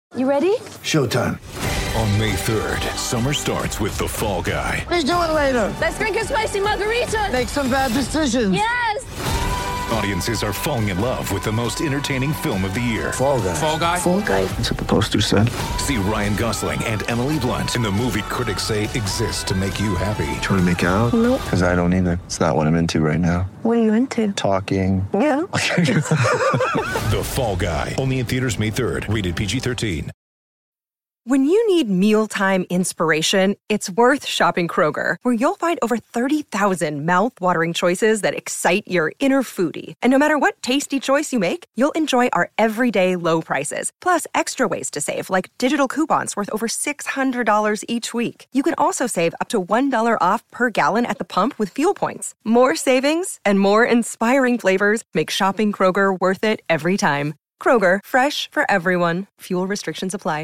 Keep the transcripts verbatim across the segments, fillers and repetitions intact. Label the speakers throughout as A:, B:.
A: You ready?
B: Showtime.
C: On May third, summer starts with The Fall Guy.
D: Let's do it later.
A: Let's drink a spicy margarita.
D: Make some bad decisions.
A: Yes!
C: Audiences are falling in love with the most entertaining film of the year.
B: Fall Guy.
C: Fall Guy?
A: Fall Guy.
B: That's what the poster said.
C: See Ryan Gosling and Emily Blunt in the movie critics say exists to make you happy.
B: Trying to make it out?
A: Nope.
B: Because I don't either. It's not what I'm into right now.
A: What are you into?
B: Talking.
A: Yeah.
C: The Fall Guy. Only in theaters May third. Rated P G thirteen.
E: When you need mealtime inspiration, it's worth shopping Kroger, where you'll find over thirty thousand mouth-watering choices that excite your inner foodie. And no matter what tasty choice you make, you'll enjoy our everyday low prices, plus extra ways to save, like digital coupons worth over six hundred dollars each week. You can also save up to one dollar off per gallon at the pump with fuel points. More savings and more inspiring flavors make shopping Kroger worth it every time. Kroger, fresh for everyone. Fuel restrictions apply.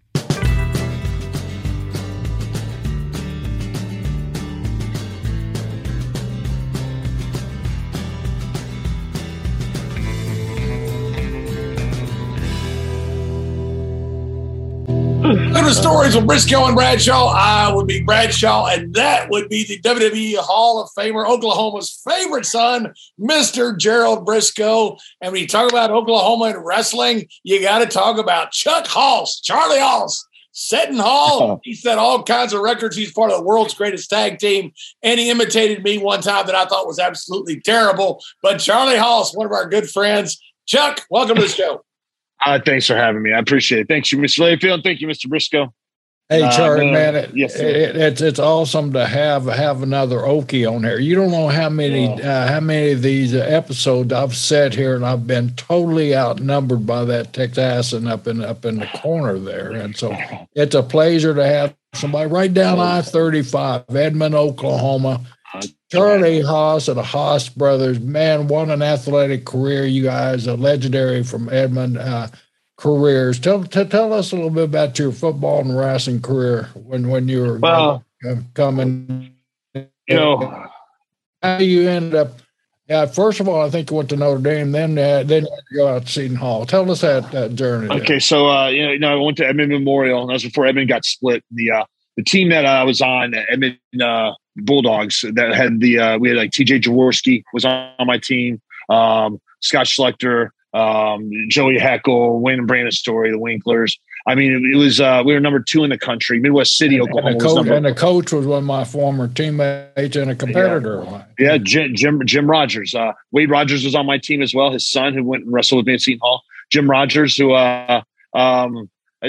F: Different stories with Briscoe and Bradshaw. I would be Bradshaw, and that would be the W W E Hall of Famer, Oklahoma's favorite son, Mister Gerald Briscoe. And when you talk about Oklahoma and wrestling, you got to talk about Chuck Hoss, Charlie Hoss, Seton Hall. He set all kinds of records. He's part of the world's greatest tag team, and he imitated me one time that I thought was absolutely terrible. But Charlie Hoss, one of our good friends. Chuck, welcome to the show.
G: Uh, thanks for having me. I appreciate it. Thanks you, Mister Layfield. Thank you, Mister Briscoe.
H: Hey, Charlie,
G: uh,
H: man, it,
G: yes,
H: it, it's it's awesome to have have another Okie on here. You don't know how many
G: oh.
H: uh, how many of these episodes I've sat here and I've been totally outnumbered by that Texasan up in up in the corner there, and so it's a pleasure to have somebody right down I thirty-five, Edmond, Oklahoma. Charlie Hoss of the Hoss brothers, man, what an athletic career you guys, a legendary from Edmond uh, careers. Tell, t- tell us a little bit about your football and wrestling career when, when you were
G: well,
H: uh, coming.
G: You know,
H: how you ended up. Yeah, first of all, I think you went to Notre Dame, then uh, then you go out to Seton Hall. Tell us that, that journey.
G: Okay, so uh, you know, you know, I went to Edmond Memorial, and that was before Edmond got split. The uh, the team that I was on, Edmond uh, Bulldogs, that had the uh, we had like T J Jaworski was on my team, um, Scott Schlechter, um, Joey Heckle, Wayne and Brandon Story, the Winklers. I mean, it, it was uh, we were number two in the country. Midwest City,
H: and,
G: Oklahoma.
H: And the,
G: was
H: coach,
G: number,
H: and the coach was one of my former teammates and a competitor.
G: Yeah, yeah Jim, Jim Jim Rogers. Uh, Wade Rogers was on my team as well. His son, who went and wrestled with me at Seton Hall. Jim Rogers, who uh, um,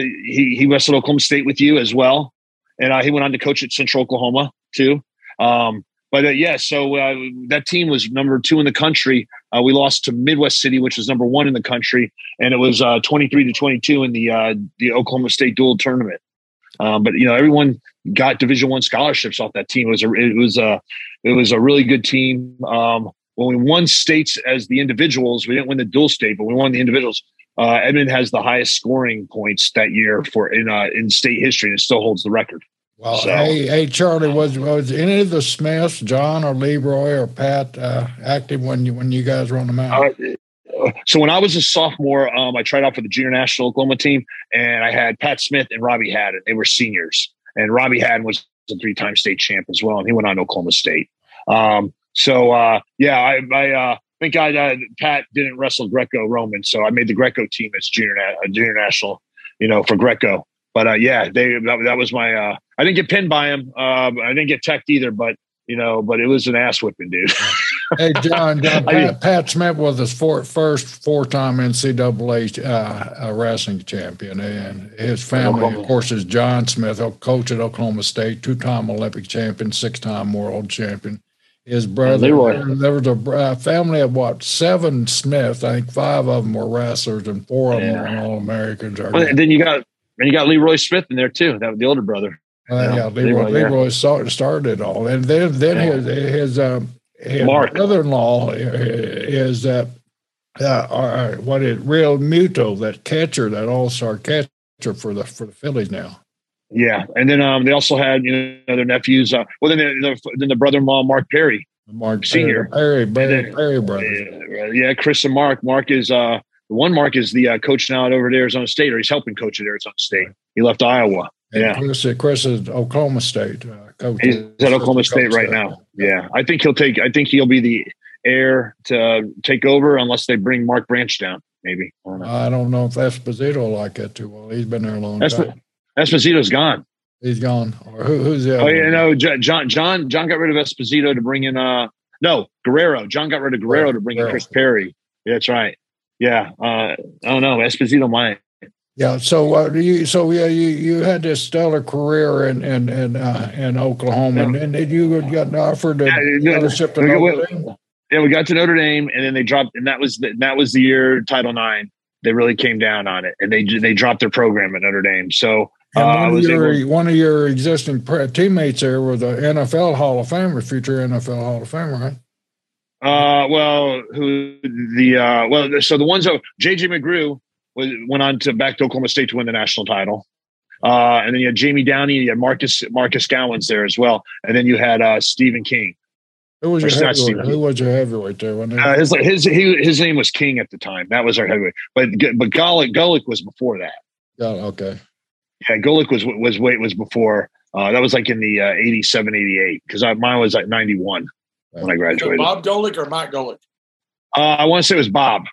G: he he wrestled Oklahoma State with you as well, and uh, he went on to coach at Central Oklahoma too. Um, but uh, yeah, so uh, that team was number two in the country. Uh, we lost to Midwest City, which was number one in the country, and it was uh, twenty-three to twenty-two in the uh, the Oklahoma State dual tournament. Um, but you know, everyone got Division One scholarships off that team. It was a it was a it was a really good team. Um, when we won states as the individuals, we didn't win the dual state, but we won the individuals. Uh, Edmond has the highest scoring points that year for in uh, in state history, and it still holds the record.
H: Well,
G: so,
H: hey, hey, Charlie, was was any of the Smiths, John or Leroy or Pat, uh, active when you when you guys were on the mountain?
G: Uh, so when I was a sophomore, um, I tried out for the junior national Oklahoma team, and I had Pat Smith and Robbie Haddon. They were seniors, and Robbie Haddon was a three-time state champ as well, and he went on to Oklahoma State. Um, so uh, yeah, I, I uh, think I uh, Pat didn't wrestle Greco-Roman, so I made the Greco team as junior na- junior national, you know, for Greco. But uh, yeah, they that, that was my. Uh, I didn't get pinned by him. Uh, I didn't get teched either, but you know, but it was an ass whipping, dude.
H: Hey, John, John Pat, Pat Smith was his four, first four-time N C double A uh, wrestling champion, and his family, of course, is John Smith, a coach at Oklahoma State, two-time Olympic champion, six-time world champion. His brother, there, there was a uh, family of what, seven Smiths. I think five of them were wrestlers, and four of them yeah. were All-Americans.
G: Well, and then you got. And you got Leroy Smith in there too. That was the older brother.
H: Uh, yeah, yeah, Leroy, Leroy, Leroy yeah. started it all, and then then yeah. his his, um, his brother-in-law is uh, uh, what is Real Muto, that catcher, that all-star catcher for the for the Phillies now.
G: Yeah, and then um, they also had you know their nephews. Uh, well, then the, then the brother-in-law Mark Perry,
H: Mark
G: Senior,
H: Perry, Perry, Perry, Perry brothers.
G: Uh, yeah, Chris and Mark. Mark is uh, the one Mark is the uh, coach now over at Arizona State, or he's helping coach at Arizona State. He left Iowa.
H: And
G: yeah,
H: Chris, Chris is Oklahoma State. Uh, coach
G: he's at Oklahoma State right now. Yeah, I think he'll take. I think he'll be the heir to take over unless they bring Mark Branch down. Maybe I don't know,
H: I don't know if Esposito like that too well. He's been there a long
G: Esp-
H: time.
G: Esposito's gone.
H: He's gone. Or who, who's the other
G: Oh yeah,
H: one?
G: no, John John John got rid of Esposito to bring in uh no Guerrero. John got rid of Guerrero to bring in Chris Perry. Yeah, that's right. Yeah, uh, I don't know. Esposito might.
H: Yeah. So uh, you so yeah you, you had this stellar career in in in, uh, in Oklahoma, and, and then you got offered a
G: Yeah,
H: scholarship to
G: we-
H: Notre
G: we-
H: Dame.
G: Yeah, we got to Notre Dame, and then they dropped, and that was the, that was the year Title nine. They really came down on it, and they they dropped their program at Notre Dame. So uh,
H: And
G: I
H: one,
G: was
H: of your,
G: able,
H: one of your existing pre- teammates there was an N F L Hall of Famer, future N F L Hall of Famer, right?
G: uh, well, who the uh, well, so the ones that J J McGrew was, went on to back to Oklahoma State to win the national title, uh, and then you had Jamie Downey, you had Marcus Marcus Gowans there as well, and then you had uh, Stephen King.
H: Who was
G: Or
H: your
G: not
H: heavyweight?
G: Stephen.
H: Who was your heavyweight there? Wasn't it?
G: Uh, his his he, his name was King at the time. That was our heavyweight, but but Golick Golick was before that.
H: Yeah, okay.
G: Yeah, Golick was was wait was before. Uh, that was like in the uh, eighty-seven, eighty-eight because mine was like ninety-one when I
F: So
G: graduated.
F: Bob Golick or Mike Golick?
G: Uh, I want to say it was Bob.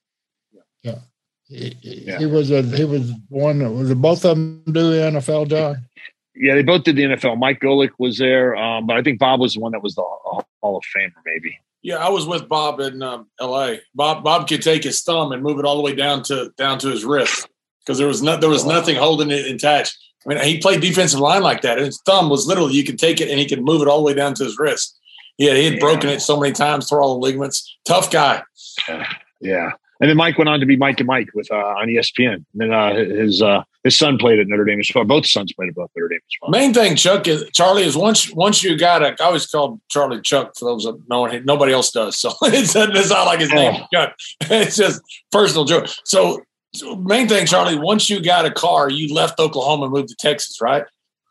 H: Yeah. He, he-
G: Yeah.
H: he was a he was one that was both of them do the N F L job.
G: Yeah, they both did the N F L. Mike Golick was there, um, but I think Bob was the one that was the Hall of Famer, maybe.
F: Yeah, I was with Bob in um, L A. Bob Bob could take his thumb and move it all the way down to down to his wrist because there was no, there was nothing holding it attached. I mean, he played defensive line like that. And his thumb was literally you could take it and he could move it all the way down to his wrist. Yeah, he had
G: Yeah.
F: broken it so many times, tore all the ligaments. Tough guy.
G: Yeah, yeah. And then Mike went on to be Mike and Mike with uh, on E S P N. And then uh, his uh, his son played at Notre Dame as well. Both sons played at both Notre Dame as well.
F: Main thing, Chuck, is Charlie is once once you got a. I always called Charlie Chuck for those that know him. Nobody else does, so it's, it's not like his name is Chuck. It's just personal joke. So, so main thing, Charlie, once you got a car, you left Oklahoma and moved to Texas, right?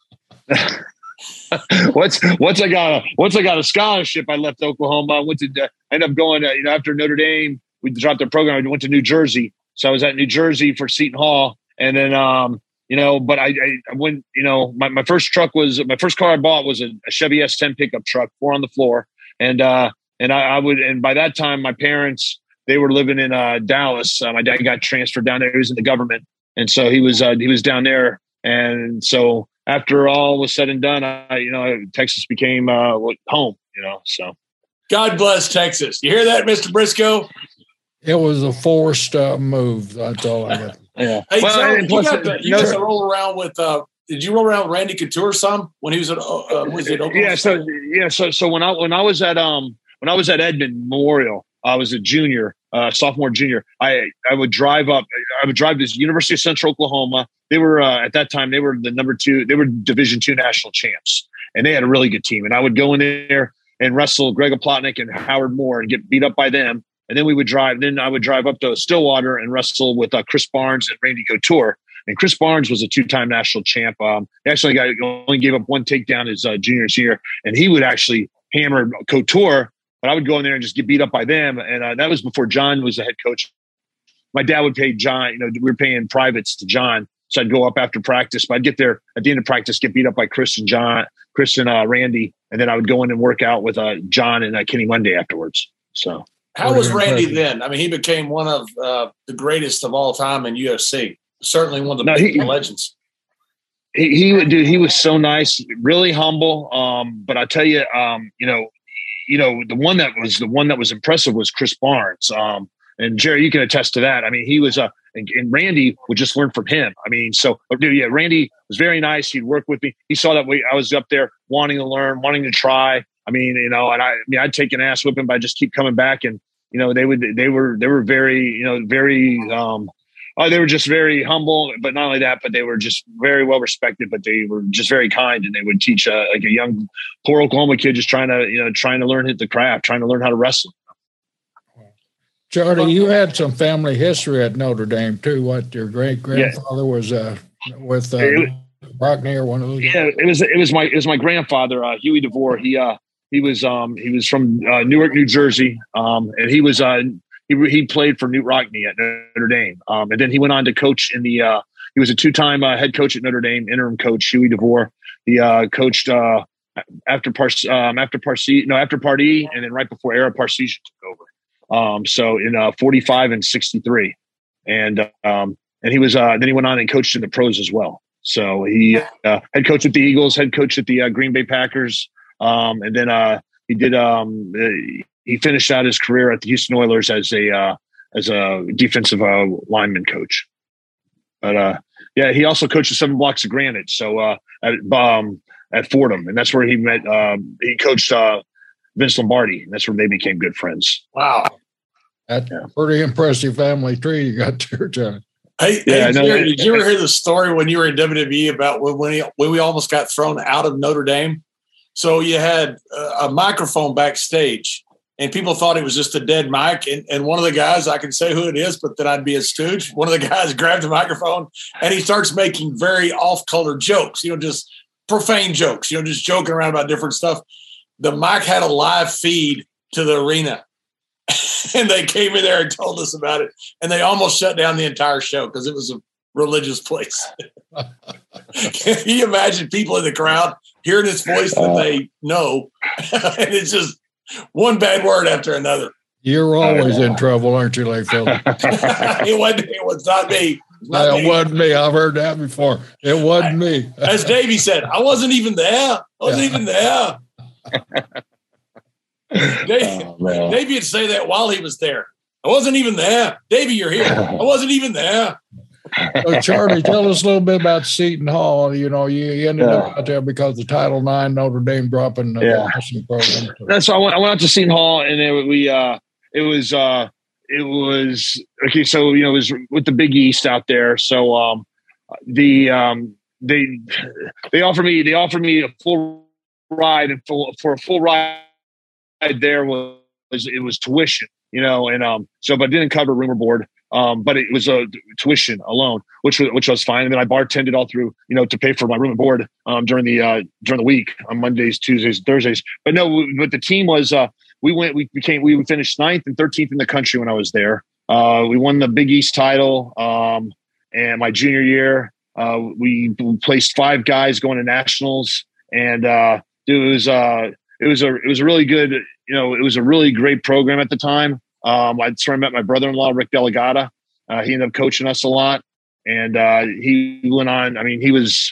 G: once once I got a once I got a scholarship, I left Oklahoma. I went to uh, ended up going uh, you know after Notre Dame, we dropped their program. I went to New Jersey, so I was at New Jersey for Seton Hall, and then um you know, but I I, I went you know my, my first truck was my first car I bought was a, a Chevy S ten pickup truck, four on the floor, and uh and I, I would and by that time my parents they were living in uh Dallas. Uh, my dad got transferred down there. He was in the government, and so he was uh, he was down there, and so. After all was said and done, I, you know, Texas became uh, home. You know, so
F: God bless Texas. You hear that, Mister Briscoe?
H: It was a forced uh, move. That's all I got.
G: yeah.
F: Hey,
G: Well,
F: Charlie,
G: and
F: you
G: plus,
F: got to you
G: no,
F: got to roll around with. Uh, did you roll around with Randy Couture some when he was at? Uh, was it Oklahoma?
G: yeah. So yeah. So so when I when I was at um when I was at Edmond Memorial, I was a junior, uh, sophomore, junior. I I would drive up. I would drive to University of Central Oklahoma. They were uh, at that time. They were the number two. They were Division two national champs, and they had a really good team. And I would go in there and wrestle Greg Oplotnik and Howard Moore and get beat up by them. And then we would drive. Then I would drive up to Stillwater and wrestle with uh, Chris Barnes and Randy Couture. And Chris Barnes was a two-time national champ. Um, he actually got only gave up one takedown his uh, junior year, and he would actually hammer Couture. But I would go in there and just get beat up by them. And uh, that was before John was the head coach. My dad would pay John. You know, we were paying privates to John. So I'd go up after practice, but I'd get there at the end of practice, get beat up by Chris and John, Chris and uh, Randy, and then I would go in and work out with uh, John and uh, Kenny Monday afterwards. So
F: How was Randy then? I mean, he became one of uh, the greatest of all time in U F C. Certainly one of the
G: No, he-
F: legends.
G: he, he would do. He was so nice, really humble. Um, but I tell you, um, you know, you know, the one that was the one that was impressive was Chris Barnes. Um, and Jerry, you can attest to that. I mean, he was a. And, and Randy would just learn from him. I mean, so yeah, Randy was very nice. He'd work with me. He saw that we, I was up there wanting to learn, wanting to try. I mean, you know, and I, I mean, I'd take an ass whipping, but I just keep coming back. And you know, they would, they were, they were very, you know, very, um, oh, they were just very humble. But not only that, but they were just very well respected. But they were just very kind, and they would teach uh, like a young, poor Oklahoma kid just trying to, you know, trying to learn the craft, trying to learn how to wrestle.
H: Charlie, you had some family history at Notre Dame too. What your great grandfather yeah. was uh, with uh,
G: it,
H: Brockney or one of those?
G: Yeah, it was it was my it was my grandfather, uh, Huey DeVore. He uh he was um he was from uh, Newark, New Jersey, um and he was uh he he played for Newt Rockne at Notre Dame, um, and then he went on to coach in the. Uh, he was a two-time uh, head coach at Notre Dame, interim coach Huey DeVore. He uh, coached uh, after Pars um, after Parsi no after Pardee, and then right before Ara Parseghian took over. Um, so in uh, forty-five and sixty-three, and um, and he was uh, then he went on and coached in the pros as well. So he uh, head coach at the Eagles, head coach at the uh, Green Bay Packers, um, and then uh, he did. Um, he finished out his career at the Houston Oilers as a uh, as a defensive uh, lineman coach. But uh, yeah, he also coached the Seven Blocks of Granite. So uh, at um, at Fordham, and that's where he met. Um, he coached uh, Vince Lombardi, and that's where they became good friends.
F: Wow,
H: that's yeah. a pretty impressive family tree you got there, John.
F: Hey,
G: yeah,
F: hey
G: no,
F: Jerry,
G: no,
F: did you ever hear the story when you were in W W E about when when, he, when we almost got thrown out of Notre Dame? So you had a, a microphone backstage, and people thought it was just a dead mic. And, and one of the guys, I can say who it is, but then I'd be a stooge. One of the guys grabbed the microphone, and he starts making very off-color jokes, you know, just profane jokes, you know, just joking around about different stuff. The mic had a live feed to the arena. And they came in there and told us about it. And they almost shut down the entire show because it was a religious place. Can you imagine people in the crowd hearing this voice that they know? And it's just one bad word after another.
H: You're always in trouble, aren't you, Layfield?
F: it, wasn't, it was not me. It, was not
H: it
F: me.
H: wasn't me. I've heard that before. It wasn't me.
F: As Davey said, I wasn't even there. I wasn't even there. Davey,
G: oh,
F: Davey would say that while he was there. I wasn't even there. Davey, you're here. I wasn't even there.
H: So Charlie, tell us a little bit about Seton Hall. You know, you, you ended
G: yeah.
H: up out there because of Title nine, Notre Dame dropping the
G: yeah.
H: program.
G: That's why I went, I went out to Seton Hall, and it, we uh, it was uh, it was okay. So you know, it was with the Big East out there. So um, the um, they they offered me they offered me a full ride and full, for a full ride. There was it was tuition, you know, and um, so but I didn't cover room or board, um, but it was a uh, tuition alone, which was which was fine. And then I bartended all through, you know, to pay for my room and board um, during the uh, during the week on Mondays, Tuesdays, Thursdays. But no, but the team was uh, we went we became we finished ninth and thirteenth in the country when I was there. Uh, we won the Big East title, um, and my junior year, uh, we placed five guys going to nationals, and uh, it was. Uh, It was a it was a really good, you know, it was a really great program at the time. Um, I sort of met my brother-in-law, Rick Delegata. Uh, he ended up coaching us a lot. And uh, he went on, I mean, he was,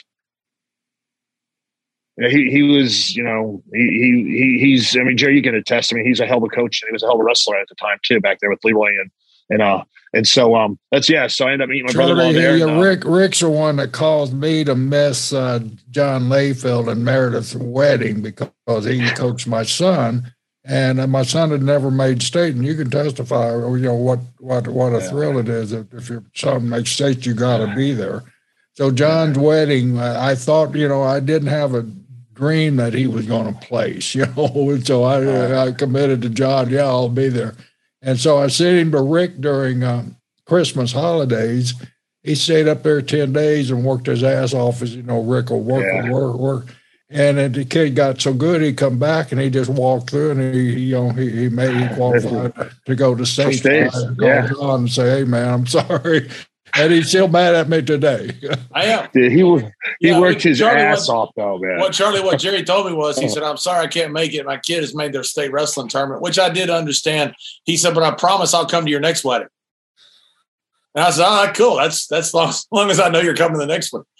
G: he he was, you know, he, he he's, I mean, Jerry, you can attest. I mean, he's a hell of a coach, and he was a hell of a wrestler at the time too, back there with Leroy and and uh and so um that's yeah. So I ended up meeting my
H: Charlie,
G: brother-in-law there.
H: Yeah,
G: and, uh,
H: Rick Rick's the one that caused me to miss uh, John Layfield and Meredith's wedding because he coached my son, and uh, my son had never made state. And you can testify, you know, what what what a
G: Yeah.
H: thrill it is if, if your son makes state, you got to be there. So John's wedding, uh, I thought, you know, I didn't have a dream that he was going to place, you know, and so I I committed to John. Yeah, I'll be there. And so I sent him to Rick during um, Christmas holidays. He stayed up there ten days and worked his ass off, as you know, Rick will work,
G: Yeah.
H: work, work. And then the kid got so good, he come back and he just walked through and he, he you know, he, he made he qualified to go to state.
G: states,
H: I called
G: yeah.
H: John and say, hey man, I'm sorry. And he's still mad at me today.
F: I am.
G: Dude, he was he
F: Yeah,
G: worked his
F: Charlie
G: ass
F: was-
G: off though, man.
F: What Charlie, what Jerry told me was, he said, I'm sorry I can't make it. My kid has made their state wrestling tournament, which I did understand. He said, but I promise I'll come to your next wedding. And I said, all right, cool. That's that's long, as long as I know you're coming to the next one.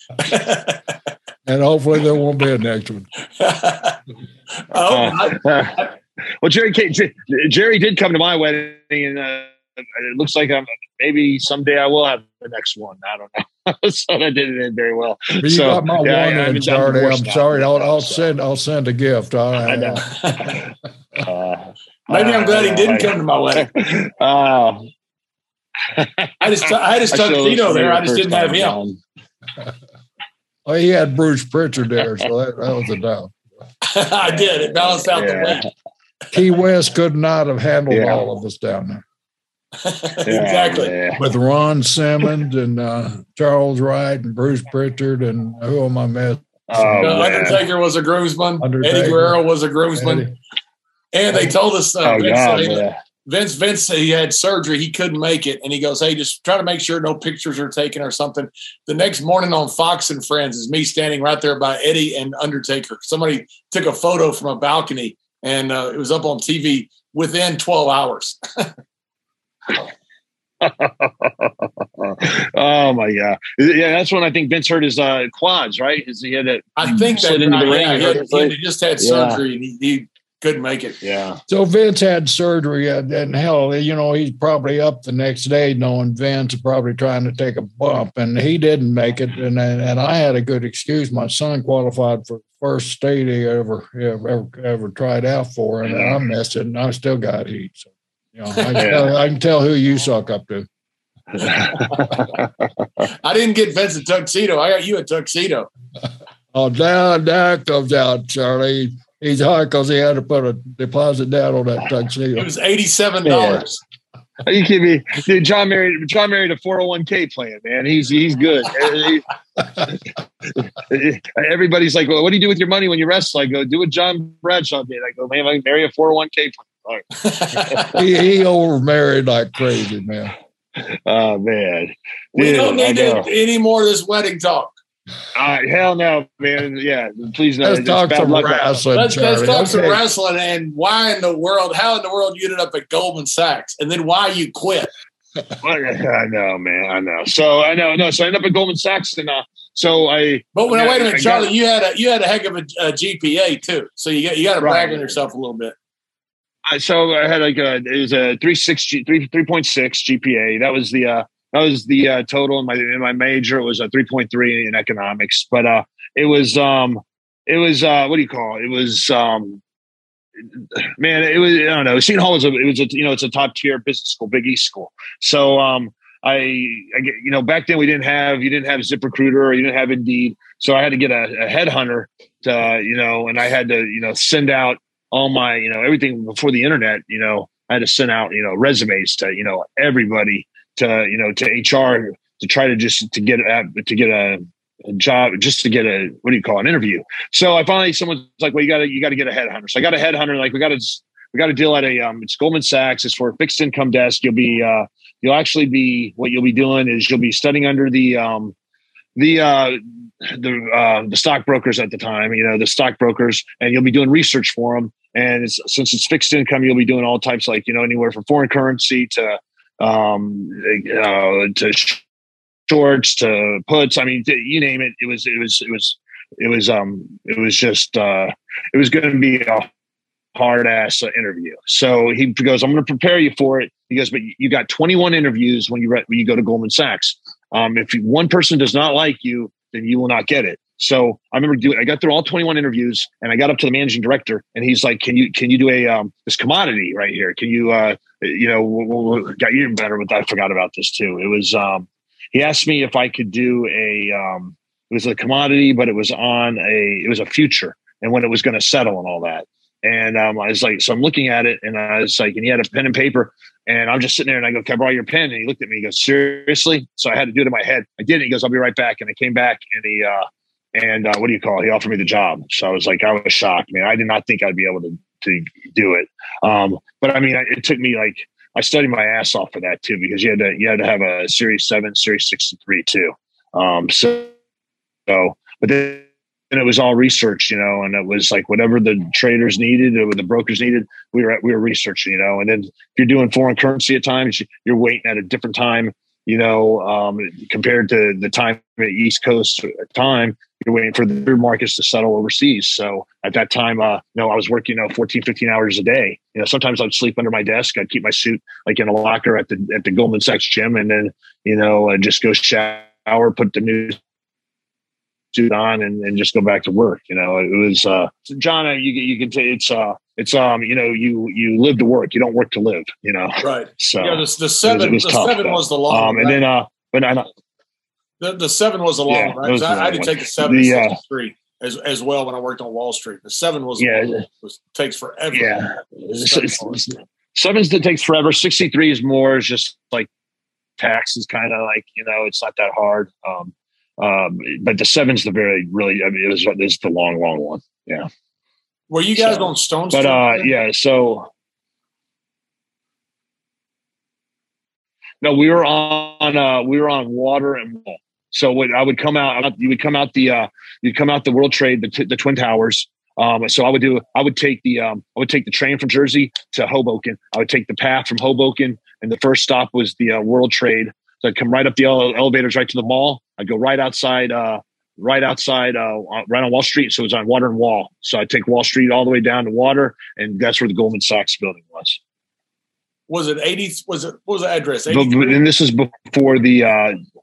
H: And hopefully there won't be a next one.
F: oh, I,
G: Uh, well, Jerry K- J- Jerry did come to my wedding, and uh, it looks like I'm, maybe someday I will have the next one. I don't know. So that didn't end very well.
H: But you
G: so,
H: got my
G: yeah,
H: one
G: I- I'm
H: in, Charlie. I'm
G: divorced now.
H: sorry. I'll, I'll
G: So,
H: send I'll send a gift. All
G: I
H: right.
G: know. uh,
F: maybe I'm glad he didn't
G: uh,
F: come to my wedding.
G: Uh,
F: I just I had his
G: I showed
F: tuxedo
G: this
F: there.
G: the
F: I just
G: first
F: didn't have
G: time,
F: him.
G: um,
H: Oh, he had Bruce Pritchard there, so that, that was a doubt.
F: I did. It balanced out
G: Yeah.
F: the weight.
H: Key West could not have handled
G: Yeah.
H: all of us down there.
F: exactly.
G: Yeah.
H: With Ron Simmons and uh, Charles Wright and Bruce Pritchard and who am I missing?
G: Oh,
F: No,
G: man.
F: Undertaker was a groomsman.
H: Undertaker.
F: Eddie Guerrero was a groomsman.
H: Eddie.
F: And they told us, uh,
G: Oh,
F: Vince,
G: God,
F: said,
G: yeah.
F: Vince, Vince, he had surgery. He couldn't make it. And he goes, hey, just try to make sure no pictures are taken or something. The next morning on Fox and Friends is me standing right there by Eddie and Undertaker. Somebody took a photo from a balcony, and uh, it was up on T V within twelve hours.
G: Oh my God! Yeah, that's when I think Vince hurt his uh, quads. Right? Is he had to?
F: I think that
G: into the ring.
F: yeah, he, had, he had just had
G: yeah.
F: surgery, and he, he couldn't make it.
G: Yeah.
H: So Vince had surgery, and, and hell, you know, he's probably up the next day knowing Vince is probably trying to take a bump, and he didn't make it. And and I had a good excuse. My son qualified for the first state he ever ever ever tried out for, and I missed it, and I still got heat. So, you know, I can, tell, I can tell who you suck up to.
F: I didn't get Vince a tuxedo. I got you a tuxedo.
H: Oh, now, now it comes out, Charlie. He's hard because he had to put a deposit down on that tuxedo.
F: It was eighty-seven dollars.
G: Are you kidding me? Dude, John married John married a four oh one k plan, man. He's he's good. Everybody's like, well, what do you do with your money when you wrestle? I go, do what John Bradshaw did. I go, man, I marry a four oh one k plan. All right.
H: he, he over married like crazy, man.
G: Oh man.
F: We
G: Dude,
F: don't need to, any more of this wedding talk.
G: Uh, hell no, man. Yeah, please no.
H: Let's talk some wrestling.
F: Let's, let's talk
H: okay.
F: some wrestling and why in the world, how in the world you ended up at Goldman Sachs, and then why you quit.
G: I know, man. I know. So I know, no. So I ended up at Goldman Sachs, and uh, so I.
F: But when,
G: I,
F: wait a minute,
G: I
F: Charlie,
G: got,
F: you had a you had a heck of a, a G P A too. So you got you got to brag
G: right.
F: on yourself a little bit.
G: Uh, so I had like a it was a three six three three point six G P A. That was the uh, that was the uh, total in my in my major. It was a three point three in economics, but uh, it was um, it was uh, what do you call it? It was um, man, it was I don't know. Seton Hall was a it was a you know it's a top tier business school, Big East school. So um, I, I get you know back then we didn't have you didn't have ZipRecruiter or you didn't have Indeed, so I had to get a, a headhunter to you know, and I had to you know send out all my you know everything before the internet. You know, I had to send out you know resumes to you know everybody to you know to H R to try to just to get a, to get a, a job just to get a what do you call it, an interview. So I finally someone's like, well, you got to you got to get a headhunter. So I got a headhunter. Like we got to we got a deal at a um, it's Goldman Sachs. It's for a fixed income desk. You'll be uh, you'll actually be what you'll be doing is you'll be studying under the um, the uh, the uh, the stockbrokers at the time. You know the stockbrokers, and you'll be doing research for them. And it's, since it's fixed income, you'll be doing all types like you know anywhere from foreign currency to um, uh, to shorts to puts. I mean, you name it. It was it was it was it was um it was just uh, it was going to be a hard ass uh, interview. So he goes, I'm going to prepare you for it. He goes, but you got twenty-one interviews when you re- when you go to Goldman Sachs. Um, if one person does not like you, then you will not get it. So I remember doing, I got through all twenty-one interviews and I got up to the managing director and he's like, can you, can you do a, um, this commodity right here? Can you, uh, you know, we'll, we'll, got you better, but I forgot about this too. It was, um, he asked me if I could do a, um, it was a commodity, but it was on a, it was a future and when it was going to settle and all that. And, um, I was like, so I'm looking at it and I was like, and he had a pen and paper and I'm just sitting there and I go, can I borrow your pen? And he looked at me, he goes, seriously? So I had to do it in my head. I did it. He goes, I'll be right back. And I came back and he, uh, And uh, what do you call it? He offered me the job. So I was like, I was shocked, man. I did not think I'd be able to, to do it. Um, but I mean, it took me like, I studied my ass off for that too, because you had to, you had to have a series seven, series sixty-three too. Um, so, so, but then it was all research, you know, and it was like whatever the traders needed or the brokers needed, we were, we were researching, you know, and then if you're doing foreign currency at times, you're waiting at a different time, you know, um, compared to the time at East Coast time, you're waiting for the markets to settle overseas. So at that time, uh, you know, I was working, you know, fourteen, fifteen hours a day. You know, sometimes I'd sleep under my desk. I'd keep my suit like in a locker at the, at the Goldman Sachs gym. And then, you know, I'd just go shower, put the new suit on and, and just go back to work. You know, it was, uh, John, you, you can say it's, uh, it's, um, you know, you, you live to work, you don't work to live, you know?
F: Right.
G: So
F: yeah, the, the seven,
G: it was, it was
F: the
G: tough,
F: seven
G: though.
F: was the long
G: um,
F: one.
G: And then, uh, but I,
F: the, the seven was a long
G: Yeah,
F: one, right?
G: that was
F: I,
G: the
F: I had
G: long
F: to
G: one.
F: take the seven
G: The,
F: to
G: uh,
F: sixty-three as, as well when I worked on Wall Street. The seven was,
G: Yeah.
F: long, was takes forever.
G: Yeah. Sevens that takes forever. sixty-three is more is just like tax is kind of like, you know, it's not that hard. Um, um, but the seven's the very, really, I mean, it was, it was the long, long one. Yeah.
F: Were you guys
G: So,
F: on Stone
G: But,
F: Street?
G: uh, yeah, so no, we were on uh, we were on water and wall. So when I would come out, you would come out the uh, you'd come out the World Trade, the, t- the Twin Towers. Um, so I would do I would take the um, I would take the train from Jersey to Hoboken. I would take the path from Hoboken, and the first stop was the uh, World Trade. So I'd come right up the ele- elevators right to the mall. I'd go right outside, uh, right outside, uh, right on Wall Street. So it was on Water and Wall. So I'd take Wall Street all the way down to Water, and that's where the Goldman Sachs building was.
F: Was it eighty? Was it what was the address?
G: But, and this is before the. Uh,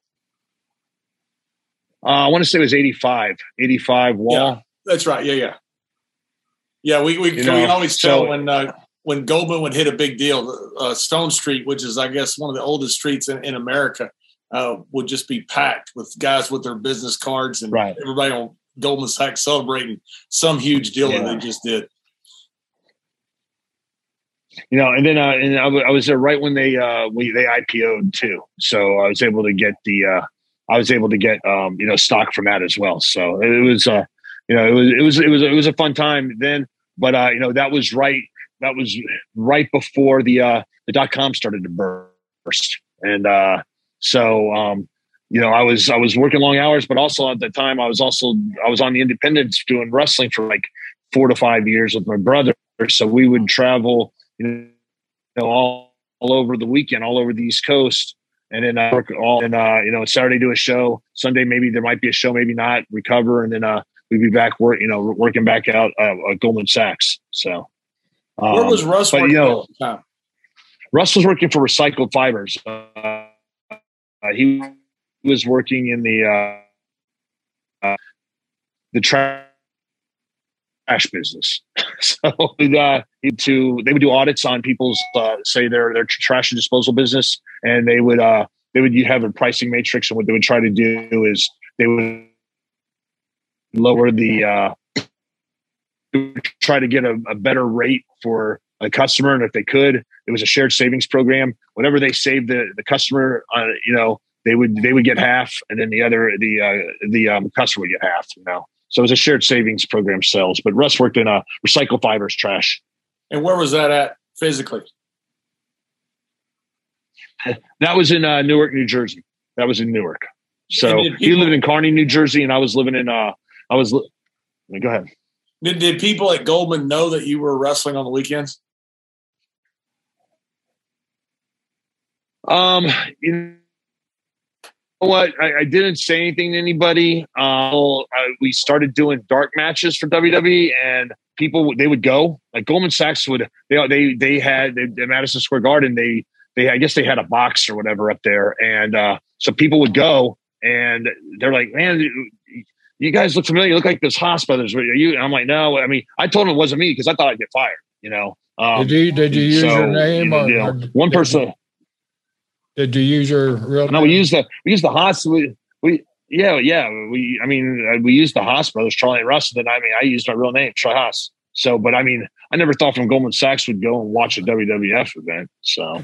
G: uh, I want to say it was eighty-five, eighty-five Wall.
F: Yeah, that's right. Yeah, yeah, yeah. We we, we
G: know,
F: can always tell
G: so,
F: when uh, when Goldman would hit a big deal. Uh, Stone Street, which is I guess one of the oldest streets in, in America, uh, would just be packed with guys with their business cards and
G: right.
F: everybody on Goldman Sachs celebrating some huge deal
G: yeah.
F: that they just did.
G: You know, and then uh, and I, w- I was there right when they uh, we they I P O'd too, so I was able to get the uh, I was able to get um, you know stock from that as well. So it was uh, you know it was it was it was it was a fun time then, but uh, you know that was right that was right before the uh, the dot com started to burst, and uh, so um, you know I was I was working long hours, but also at the time I was also I was on the Independents doing wrestling for like four to five years with my brother, so we would travel. You know, all, all over the weekend, all over the East Coast, and then uh, work all. And uh, you know, Saturday do a show. Sunday maybe there might be a show, maybe not. Recover, and then uh, we'd be back work. You know, working back out uh, at Goldman Sachs. So, um,
F: where was Russ
G: but,
F: working
G: you know,
F: at the time?
G: Russ was working for Recycled Fibers. Uh, uh, he was working in the uh, uh, the trash. trash business. So uh, to they would do audits on people's uh, say their their trash and disposal business, and they would uh, they would have a pricing matrix, and what they would try to do is they would lower the uh, try to get a, a better rate for a customer, and if they could, it was a shared savings program. Whatever they saved the the customer, uh, you know, they would they would get half, and then the other the uh, the um, customer would get half. You know. So it was a shared savings program sales, but Russ worked in a Recycle Fibers trash.
F: And where was that at physically?
G: That was in uh, Newark, New Jersey. That was in Newark. So people, he lived in Kearney, New Jersey, and I was living in. Uh, I was. Li- go ahead.
F: Did did people at Goldman know that you were wrestling on the weekends?
G: Um. You know what? I, I didn't say anything to anybody. Uh, I, we started doing dark matches for W W E, and people they would go. Like Goldman Sachs would. They they they had they, at Madison Square Garden. They they I guess they had a box or whatever up there, and uh, so people would go, and they're like, "Man, you guys look familiar. You look like those Haas brothers. Are you?" And I'm like, "No." I mean, I told them it wasn't me because I thought I'd get fired. You know. Um,
H: did you did you use
G: so,
H: your name or,
G: you know,
H: or
G: one person?
H: Did you use your real?
G: No,
H: name?
G: we use the we use the Haas. We, we yeah yeah we I mean we used the Haas brothers, Charlie and Russ. And then I mean I used my real name, Troy Haas. So, but I mean I never thought from Goldman Sachs would go and watch a W W F event. So,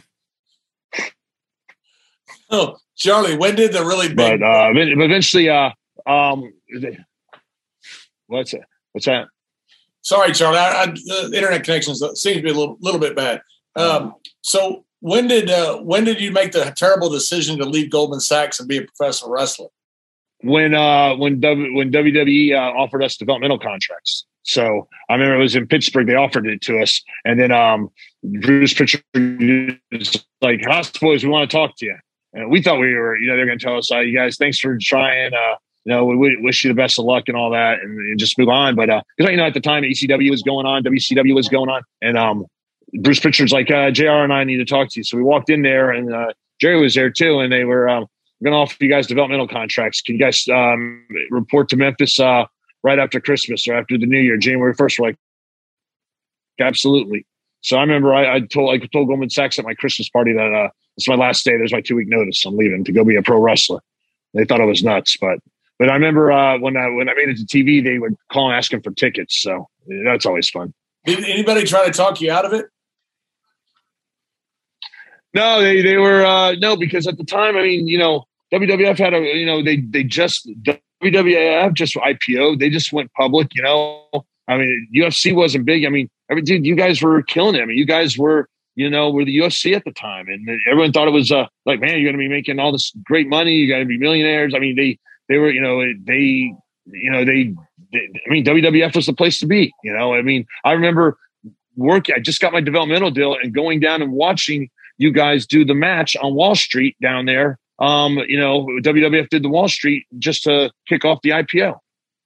F: oh, Charlie, when did the really big?
G: But uh, eventually, uh, um, what's that? What's that?
F: Sorry, Charlie. I, I, the internet connections seems to be a little little bit bad. Um, so. When did uh, when did you make the terrible decision to leave Goldman Sachs and be a professional wrestler?
G: When uh, when w, when W W E uh, offered us developmental contracts. So I remember it was in Pittsburgh. They offered it to us, and then um, Bruce Pritchard was like, "House boys, we want to talk to you." And we thought we were, you know, they're going to tell us, uh, "You guys, thanks for trying. Uh, you know, we wish you the best of luck and all that, and, and just move on." But uh, because you know, at the time, E C W was going on, W C W was going on, and um. Bruce Pritchard's like, uh, J R and I need to talk to you. So we walked in there, and uh, Jerry was there too. And they were um, going to offer you guys developmental contracts. Can you guys um, report to Memphis uh, right after Christmas or after the New Year, January first? We're like, absolutely. So I remember I, I told I told Goldman Sachs at my Christmas party that uh, it's my last day. There's my two week notice. I'm leaving to go be a pro wrestler. They thought I was nuts, but but I remember uh, when I when I made it to T V, they would call and ask him for tickets. So that's always fun.
F: Did anybody try to talk you out of it?
G: No, they, they were uh, no, because at the time, I mean, you know, W W F had a, you know, they they just W W F just I P O. They just went public, you know. I mean, U F C wasn't big. I mean, I mean, dude, you guys were killing it. I mean, you guys were, you know, were the U F C at the time, and everyone thought it was uh, like, man, you're going to be making all this great money. You got to be millionaires. I mean, they they were, you know, they, you know, they, they. I mean, W W F was the place to be. You know, I mean, I remember working. I just got my developmental deal and going down and watching you guys do the match on Wall Street down there. Um, you know, W W F did the Wall Street just to kick off the I P O.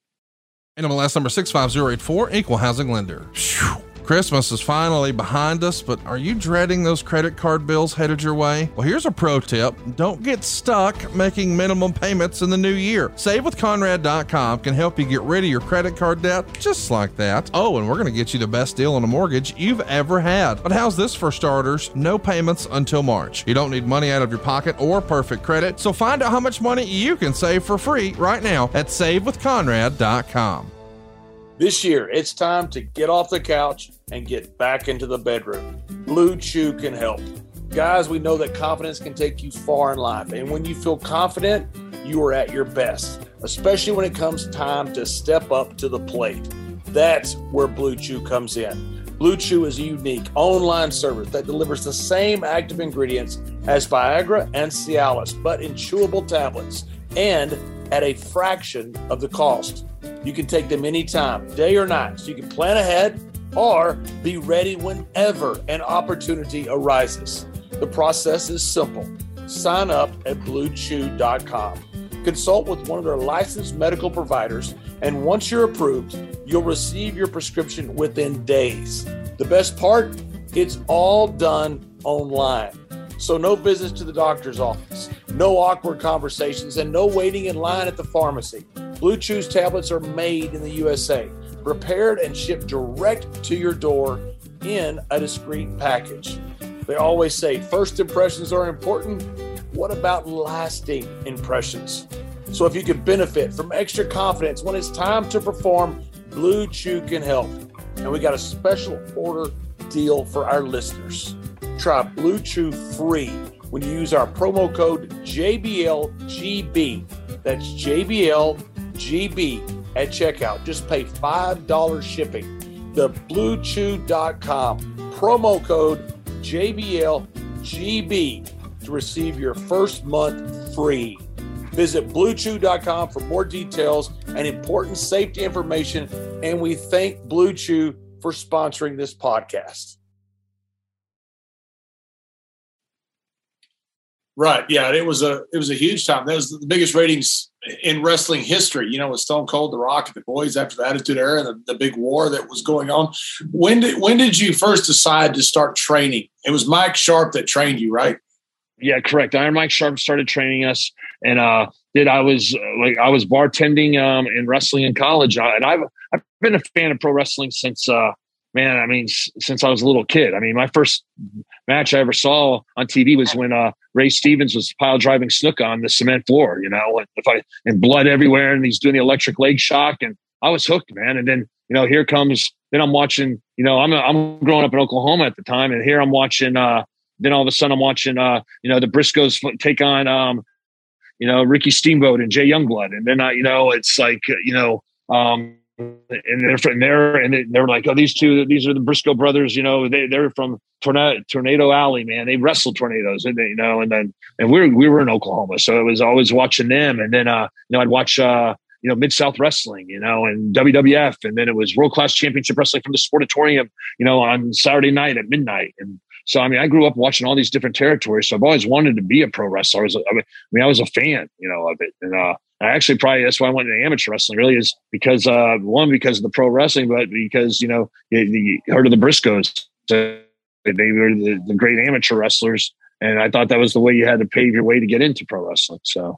I: N M L S number six five zero eight four, equal housing lender. Whew. Christmas is finally behind us, but are you dreading those credit card bills headed your way? Well, here's a pro tip. Don't get stuck making minimum payments in the new year. Save with Conrad dot com can help you get rid of your credit card debt just like that. Oh, and we're going to get you the best deal on a mortgage you've ever had. But how's this for starters? No payments until March. You don't need money out of your pocket or perfect credit, so find out how much money you can save for free right now at save with Conrad dot com.
F: This year, it's time to get off the couch and get back into the bedroom. Blue Chew can help. Guys, we know that confidence can take you far in life. And when you feel confident, you are at your best, especially when it comes time to step up to the plate. That's where Blue Chew comes in. Blue Chew is a unique online service that delivers the same active ingredients as Viagra and Cialis, but in chewable tablets and at a fraction of the cost. You can take them anytime, day or night, so you can plan ahead or be ready whenever an opportunity arises. The process is simple. Sign up at blue chew dot com. Consult with one of their licensed medical providers, and once you're approved, you'll receive your prescription within days. The best part? It's all done online. So no visits to the doctor's office, no awkward conversations, and no waiting in line at the pharmacy. Blue Chew's tablets are made in the U S A, prepared and shipped direct to your door in a discreet package. They always say first impressions are important. What about lasting impressions? So if you could benefit from extra confidence when it's time to perform, Blue Chew can help. And we got a special order deal for our listeners. Try Blue Chew free when you use our promo code J B L G B. That's J B L G B at checkout. Just pay five dollars shipping. The blue chew dot com promo code J B L G B to receive your first month free. Visit blue chew dot com for more details and important safety information. And we thank Blue Chew for sponsoring this podcast. Right. Yeah. It was a, it was a huge time. That was the biggest ratings in wrestling history, you know, with Stone Cold, The Rock, and the boys after the Attitude Era and the, the big war that was going on. When did, when did you first decide to start training? It was Mike Sharp that trained you, right?
G: Yeah, correct. Iron Mike Sharp started training us, and uh, did I was uh, like I was bartending um, in wrestling in college, uh, and I've I've been a fan of pro wrestling since uh, man, I mean, s- since I was a little kid. I mean, my first match I ever saw on T V was when uh, Ray Stevens was pile driving Snuka on the cement floor, you know, and if I and blood everywhere, and he's doing the electric leg shock, and I was hooked, man. And then you know, here comes then I'm watching, you know, I'm I'm growing up in Oklahoma at the time, and here I'm watching. Uh, Then all of a sudden I'm watching, uh, you know, the Briscoes take on, um, you know, Ricky Steamboat and Jay Youngblood. And then, I, you know, it's like, you know, um, and they're from there and they're like, oh, these two, these are the Briscoe brothers, you know, they, they're from Tornado, Tornado Alley, man. They wrestled tornadoes, and they, you know, and then, and we were, we were in Oklahoma. So it was always watching them. And then, uh, you know, I'd watch, uh, you know, Mid-South Wrestling, you know, and W W F. And then it was World Class Championship Wrestling from the Sportatorium, you know, on Saturday night at midnight. And so, I mean, I grew up watching all these different territories. So I've always wanted to be a pro wrestler. I was, I mean, I was a fan, you know, of it. And uh, I actually probably, that's why I went into amateur wrestling really is because, uh, one, because of the pro wrestling, but because, you know, you, you heard of the Briscoes. So they were the, the great amateur wrestlers. And I thought that was the way you had to pave your way to get into pro wrestling. So.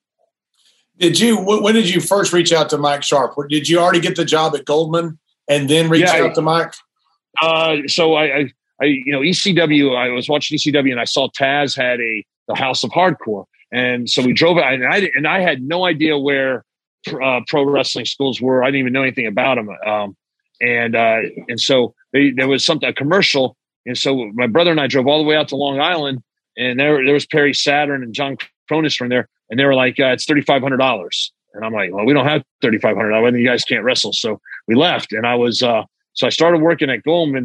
F: Did you, when did you first reach out to Mike Sharp? Did you already get the job at Goldman and then reach
G: yeah,
F: out to Mike?
G: Uh, so I, I I, you know, E C W, I was watching E C W and I saw Taz had a, the House of Hardcore. And so we drove it and I, and I had no idea where uh, pro wrestling schools were. I didn't even know anything about them. Um, and, uh, and so they, there was something, a commercial. And so my brother and I drove all the way out to Long Island, and there, there was Perry Saturn and John Cronus from there. And they were like, uh, it's thirty-five hundred dollars. And I'm like, well, we don't have thirty-five hundred dollars. You guys can't wrestle. So we left. And I was, uh, so I started working at Goldman.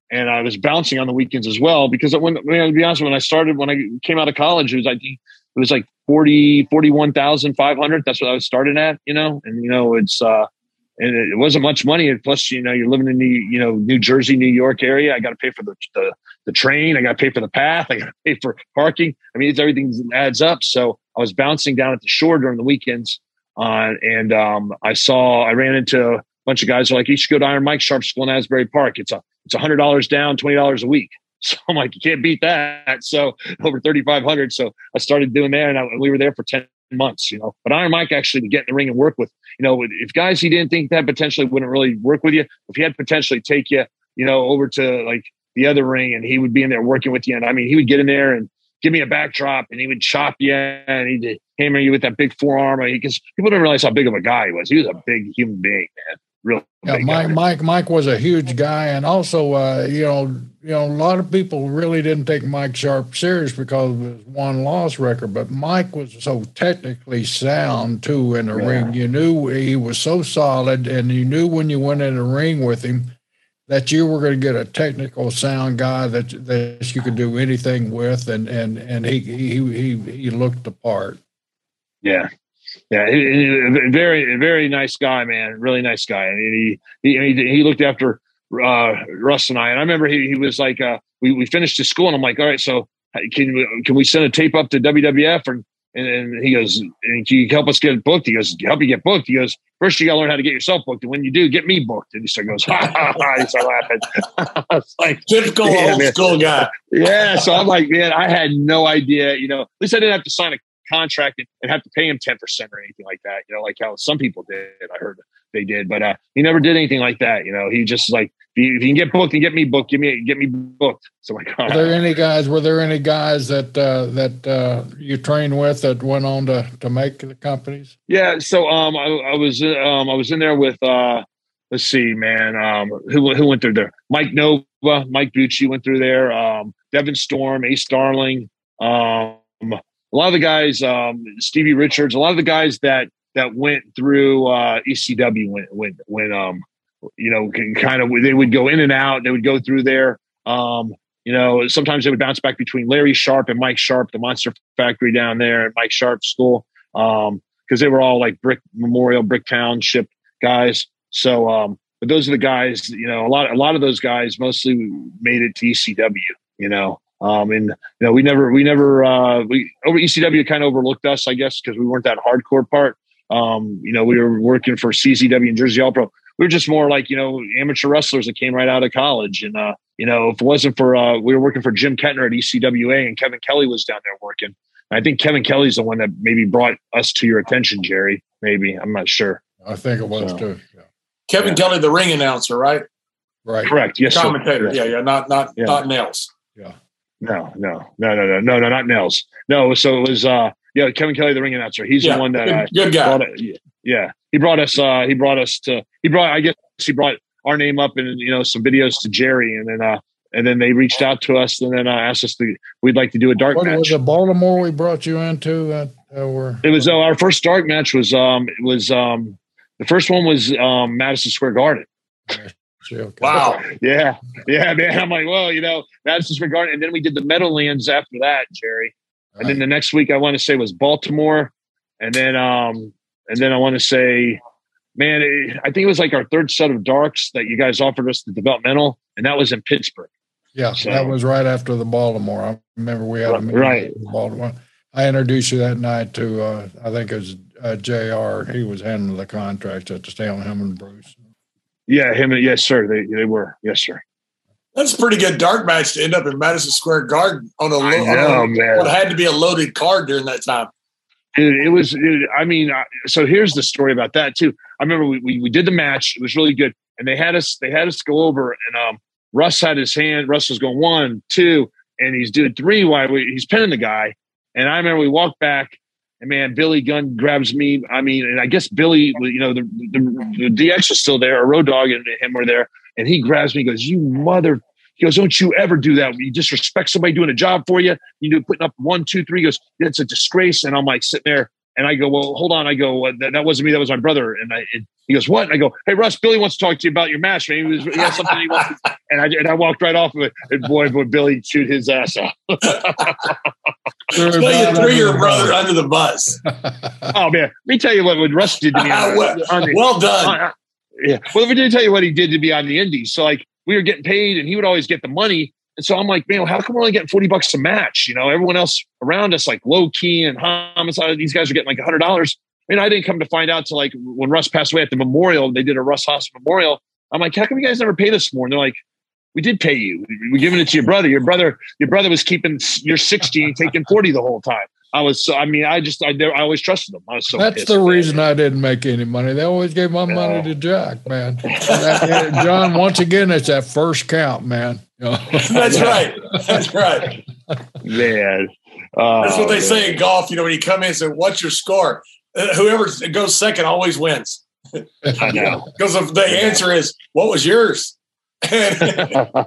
G: and I was bouncing on the weekends as well because when, I mean, to be honest, when I started, when I came out of college, it was like, it was like forty, forty-one thousand five hundred. That's what I was starting at, you know, and, you know, it's, uh, and it wasn't much money. And plus, you know, you're living in the, you know, New Jersey, New York area. I got to pay for the, the, the train. I got to pay for the path. I got to pay for parking. I mean, it's everything adds up. So I was bouncing down at the shore during the weekends. Uh, and um, I saw, I ran into a bunch of guys who are like, you should go to Iron Mike Sharp School in Asbury Park. It's a, it's a hundred dollars down, twenty dollars a week. So I'm like, you can't beat that. So over thirty-five hundred. So I started doing that, and I, we were there for ten months, you know, but Iron Mike actually would get in the ring and work with, you know, if guys he didn't think that potentially wouldn't really work with you, if he had potentially take you, you know, over to like the other ring, and he would be in there working with you. And I mean, he would get in there and give me a backdrop, and he would chop you, and he'd hammer you with that big forearm. Because people didn't realize how big of a guy he was. He was a big human being, man. Real
H: yeah, Mike, guy. Mike, Mike was a huge guy, and also, uh, you know, you know, a lot of people really didn't take Mike Sharp serious because of his one-loss record. But Mike was so technically sound too in the yeah. ring. You knew he was so solid, and you knew when you went in the ring with him that you were going to get a technical sound guy that that you could do anything with, and and and he he he he looked the part.
G: Yeah. Yeah, he, he, very, very nice guy, man. Really nice guy. And he he he, he looked after uh, Russ and I. And I remember he he was like, uh, we we finished his school, and I'm like, all right, so can we can we send a tape up to W W F? And and, and he goes, and can you help us get booked? He goes, help you get booked. He goes, first you got to learn how to get yourself booked, and when you do, get me booked. And he started goes, ha ha ha. He started laughing. It's like
F: typical yeah, old man. School guy.
G: Yeah. So I'm like, man, I had no idea. You know, at least I didn't have to sign a contract and, and have to pay him ten percent or anything like that, you know, like how some people did. I heard they did, but uh, he never did anything like that. You know, he just like, if you, if you can get booked and get me booked, give me, get me booked. So like,
H: were there any guys, were there any guys that, uh, that uh, you trained with that went on to, to make the companies?
G: Yeah. So um, I, I was, um, I was in there with, uh, let's see, man, um, who, who went through there? Mike Nova, Mike Bucci went through there. Um, Devin Storm, Ace Darling, um, a lot of the guys, um, Stevie Richards, a lot of the guys that that went through uh, E C W when when when um, you know, kind of they would go in and out. They would go through there. Um, you know, sometimes they would bounce back between Larry Sharp and Mike Sharp, the Monster Factory down there at Mike Sharp's school, because um, they were all like Brick Memorial, Brick Township guys. So, um, but those are the guys. You know, a lot a lot of those guys mostly made it to E C W. You know. Um, and, you know, we never, we never, uh, we over E C W kind of overlooked us, I guess, because we weren't that hardcore part. Um, you know, we were working for C Z W and Jersey All Pro. We were just more like, you know, amateur wrestlers that came right out of college. And, uh, you know, if it wasn't for, uh, we were working for Jim Kettner at E C W A, and Kevin Kelly was down there working. And I think Kevin Kelly's the one that maybe brought us to your attention, Jerry. Maybe, I'm not sure.
H: I think it was so, too. Yeah.
F: Kevin yeah. Kelly, the ring announcer, right?
G: Right. Correct. Yes.
F: Commentator.
G: Sir.
F: Yeah. Yeah. Not, not, yeah. not Nels.
H: Yeah.
G: No, no, no, no, no, no, no, not Nels. No, so it was, uh, yeah, Kevin Kelly, the ring announcer. He's yeah, the one that
F: good,
G: uh,
F: good guy.
G: Brought it, yeah, he brought us. Uh, he brought us to. He brought. I guess he brought our name up in, you know, some videos to Jerry, and then uh, and then they reached out to us, and then uh, asked us to. We'd like to do a dark
H: what,
G: match.
H: Was it Baltimore we brought you into? Uh, uh, where,
G: it was uh, our first dark match. Was um, it was um, the first one was um, Madison Square Garden.
H: Okay.
F: Wow.
G: Yeah. Yeah, man. I'm like, well, you know, Madison Square Garden. And then we did the Meadowlands after that, Jerry. And right. then the next week I want to say was Baltimore. And then, um, and then I want to say, man, it, I think it was like our third set of darks that you guys offered us the developmental. And that was in Pittsburgh.
H: Yeah. So, that was right after the Baltimore. I remember we had a meeting
G: right.
H: in Baltimore. I introduced you that night to, uh, I think it was uh, J R. He was handling the contracts at the stay on him and Bruce.
G: Yeah, him. Yes, sir. They they were. Yes, sir.
F: That's a pretty good dark match to end up in Madison Square Garden on a,
G: I know,
F: on a
G: man.
F: what had to be a loaded card during that time.
G: It, it was. It, I mean, uh, so here's the story about that too. I remember we, we we did the match. It was really good, and they had us. They had us go over, and um, Russ had his hand. Russ was going one, two, and he's doing three. Why he's pinning the guy, and I remember we walked back. And man, Billy Gunn grabs me. I mean, and I guess Billy, you know, the, the, the D X was still there, or Road Dogg and him were there. And he grabs me, goes, "You mother!" He goes, "Don't you ever do that? You disrespect somebody doing a job for you. You do putting up one, two, three." He goes, "It's a disgrace." And I'm like sitting there, And I go, well, hold on. I go, well, that, that wasn't me. That was my brother. And I, and he goes, what? And I go, hey, Russ, Billy wants to talk to you about your match, man. He, was, he has something he wants to, and I and I walked right off of it. And boy, boy, Billy chewed his ass out.
F: So you threw your brother under the bus.
G: Oh man, let me tell you what, what Russ did to me. On,
F: well,
G: on the,
F: well done.
G: On, yeah. Well, let me did tell you what he did to me on the Indies. So like we were getting paid, and he would always get the money. And so I'm like, man, how come we're only getting forty bucks a match? You know, everyone else around us, like Low Key and Homicide, these guys are getting like a hundred dollars. I mean, I didn't come to find out till like when Russ passed away at the memorial. They did a Russ Haas memorial. I'm like, how come you guys never paid us more? And they're like, we did pay you. We're giving it to your brother. Your brother, your brother was keeping your sixty and taking forty the whole time. I was so. I mean, I just, I, I always trusted them. I was so.
H: That's
G: pissed,
H: the
G: man.
H: reason I didn't make any money. They always gave my money to Jack, man. That, John, once again, it's that first count, man. You know?
F: That's right. That's right.
G: Man, oh,
F: that's what they
G: man.
F: say in golf. You know, when you come in and say, "What's your score?" Uh, whoever goes second always wins.
G: I know.
F: Because if the answer is, "What was yours?"
G: I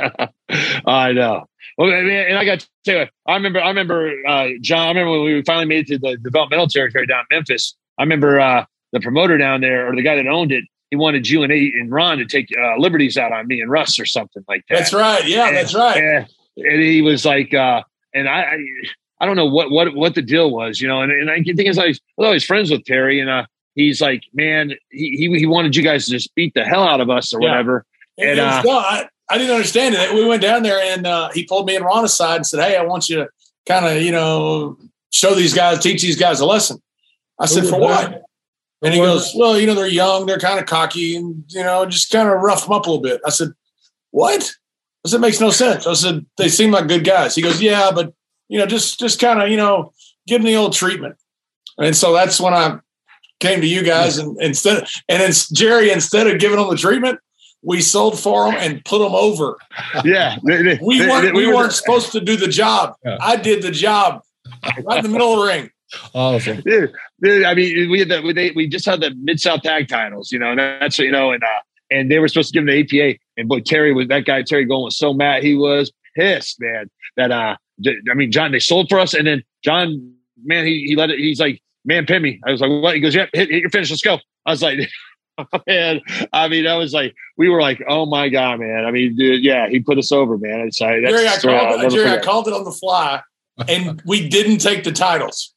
G: know. Well, I mean, and I got to tell you, I remember, I remember, uh, John, I remember when we finally made it to the developmental territory down in Memphis. I remember uh, the promoter down there, or the guy that owned it, he wanted you and, A- and Ron to take uh, liberties out on me and Russ or something like that.
F: That's right. Yeah,
G: and,
F: that's right.
G: And, and he was like, uh, and I, I, I don't know what, what, what the deal was, you know, and, and I think is I was always friends with Terry, and uh, he's like, man, he, he, he wanted you guys to just beat the hell out of us or
F: Yeah.
G: whatever.
F: And,
G: And,
F: it was,
G: uh,
F: no, I, I didn't understand it. We went down there, and uh, he pulled me and Ron aside and said, "Hey, I want you to kind of, you know, show these guys, teach these guys a lesson." I said, "For what?" And he goes, "Well, you know, they're young, they're kind of cocky, and, you know, just kind of rough them up a little bit." I said, "What?" I said, "Makes no sense." I said, "They seem like good guys." He goes, "Yeah, but, you know, just just kind of, you know, give them the old treatment." And so that's when I came to you guys, and instead, and it's Jerry, instead of giving them the treatment, we sold for them and put them over.
G: Yeah. They, they,
F: We
G: they,
F: weren't,
G: they,
F: we
G: were-
F: weren't supposed to do the job.
H: Yeah.
F: I did the job right in the middle of the ring.
H: Awesome.
G: Dude, dude, I mean, we had the, we, they, we just had the Mid-South tag titles, you know, and that's, you know, and, uh, and they were supposed to give them the A P A. And boy, Terry was, that guy, Terry Golden was so mad. He was pissed, man, that, uh, I mean, John, they sold for us. And then John, man, he, he let it, he's like, man, pin me. I was like, what? He goes, yeah, hit, hit your finish. Let's go. I was like, man, I mean, I was like, we were like, oh my God, man. I mean, dude, yeah, he put us over, man. It's like, that's
F: Jerry, I,
G: the story I'll
F: called,
G: never
F: Jerry I
G: forget.
F: called it on the fly, and we didn't take the titles.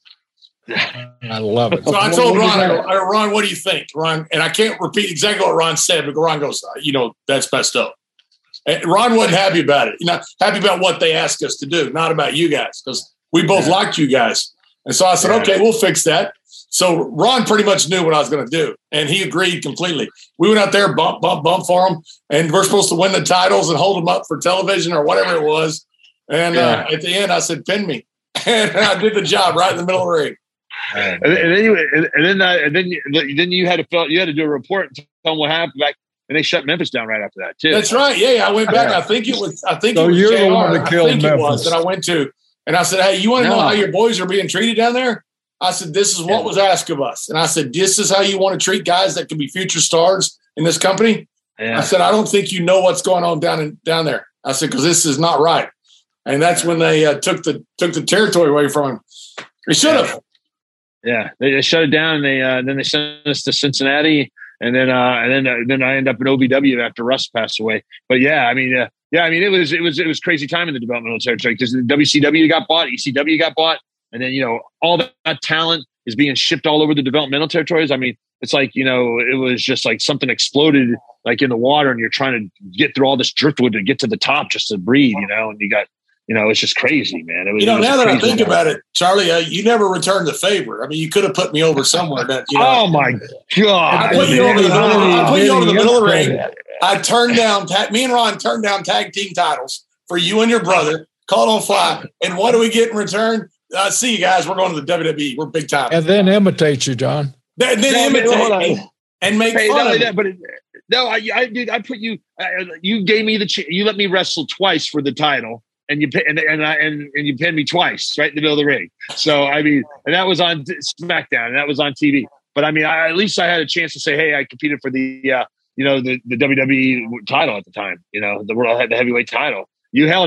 H: I love it.
F: So I told Ron, I go, I go, "Ron, what do you think, Ron?" And I can't repeat exactly what Ron said, but Ron goes, "You know, that's messed up." And Ron wasn't happy about it. You know, happy about what they asked us to do, not about you guys, because we both
G: Yeah.
F: liked you guys. And so I said,
G: Yeah.
F: "Okay, we'll fix that." So Ron pretty much knew what I was going to do, and he agreed completely. We went out there, bump, bump, bump for him, and we're supposed to win the titles and hold them up for television or whatever it was. And uh, at the end, I said, "Pin me," and I did the job right in the middle of the ring.
G: And, and then you, and, and then, uh, and then, you, then you had to fill, you had to do a report and tell them what happened back, and they shut Memphis down right after that too.
F: That's right. Yeah, yeah. I went back.
G: Yeah.
F: I think it was. I think
H: So
F: it was
H: you're the
F: J R.
H: one that killed
F: I think it was
H: Memphis.
F: that I went to, and I said, "Hey, you want to know
G: No.
F: how your boys are being treated down there?" I said, "This is what
G: Yeah.
F: was asked of us," and I said, "This is how you want to treat guys that can be future stars in this company."
G: Yeah.
F: I said, "I don't think you know what's going on down in, down there." I said, "Because this is not right," and that's when they uh, took the took the territory away from him. They should have.
G: Yeah, they, they shut it down. And they uh, then they sent us to Cincinnati, and then uh, and then uh, then I end up in O V W after Russ passed away. But yeah, I mean, uh, yeah, I mean, it was it was it was crazy time in the developmental territory because the W C W got bought, E C W got bought, and then you know all that, that talent is being shipped all over the developmental territories. I mean, it's like you know it was just like something exploded like in the water, and you're trying to get through all this driftwood to get to the top just to breathe, you know, and you got. You know, it's just crazy, man. It was,
F: You know,
G: it was
F: now that I
G: crazy
F: think
G: time.
F: about it, Charlie, uh, you never returned the favor. I mean, you could have put me over somewhere. That you know,
G: Oh my God!
F: I put you over the middle. I put you over the middle of the ring.
H: Yeah.
F: I turned down. Ta- me and Ron turned down tag team titles for you and your brother. Called on fly, and what do we get in return? Uh, see you guys. We're going to the W W E. We're big time.
H: And then imitate you, John.
F: Then, then
G: No, but hold
F: imitate
G: on.
F: me and make
G: Hey,
F: fun
G: not
F: of
G: only
F: me.
G: that, but it, no, I, I did. I put you. Uh, you gave me the. Ch- you let me wrestle twice for the title, and you pi- and and I, and and you pinned me twice right in the middle of the ring. So I mean, and that was on SmackDown, and that was on T V. But I mean, I, at least I had a chance to say, hey, I competed for the, uh, you know, the the W W E title at the time. You know, the world had the heavyweight title. You held it,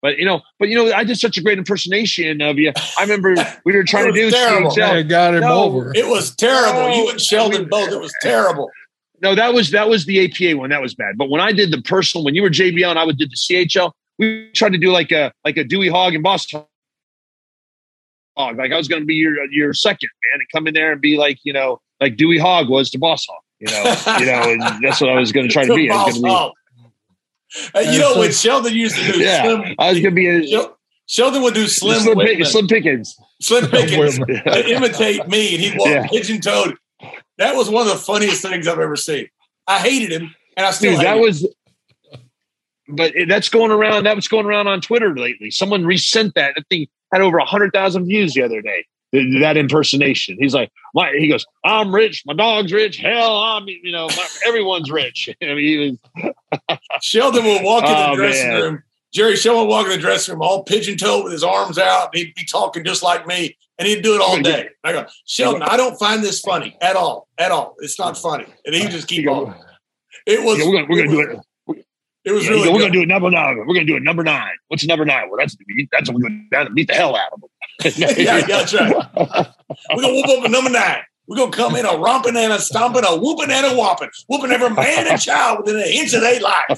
G: But you know, but you know, I did such a great impersonation of you. I remember we were trying to do
F: terrible.
G: C H L.
H: They got him
G: No,
H: over.
F: It was terrible.
G: No,
F: you and Sheldon
G: I mean,
F: both. It was terrible.
G: No, that was that was the A P A one. That was bad. But when I did the personal, when you were J B L and I would did the C H L, we tried to do like a like a Dewey Hogg and Boss Hogg. Like I was going to be your your second man and come in there and be like you know like Dewey Hogg was to Boss Hogg. You know, you know, and that's what I was going to try to be. I was going to be.
F: Uh, you know when Sheldon used to do
G: Yeah,
F: slim,
G: I was going to be a,
F: Sheldon would do Slim
G: Slim,
F: Whitman,
G: Pick, Slim Pickens.
F: Slim Pickens to imitate me, and he'd walk
G: Yeah.
F: pigeon toed. That was one of the funniest things I've ever seen. I hated him, and I still
G: Dude,
F: hate
G: that
F: him.
G: was. But it- that's going around. That was going around on Twitter lately. Someone resent that. That thing had over a hundred thousand views the other day. th- That impersonation. He's like, my, he goes, "I'm rich. My dog's rich. Hell, I'm you know, my, everyone's rich." I mean, he was.
F: Sheldon will walk in the
G: Oh,
F: dressing
G: man.
F: room. Jerry Sheldon would walk in the dressing room all pigeon toed with his arms out. And he'd be talking just like me, and he'd do it all day. I go, Sheldon, I don't find this funny at all, at all. It's not funny, and he just keep on. It was.
G: Yeah, we're gonna we're gonna
F: it
G: do
F: was,
G: it.
F: It was
G: Yeah,
F: really.
G: we're
F: good.
G: gonna do it number nine. We're gonna do it number nine. What's number nine? Well, that's that's what we're going down and beat the hell out of them.
F: yeah, yeah, that's right. We're gonna whoop up a number nine. We're gonna come in a romping and a stomping, a whooping and a whopping, whooping every man and child within an inch of their life.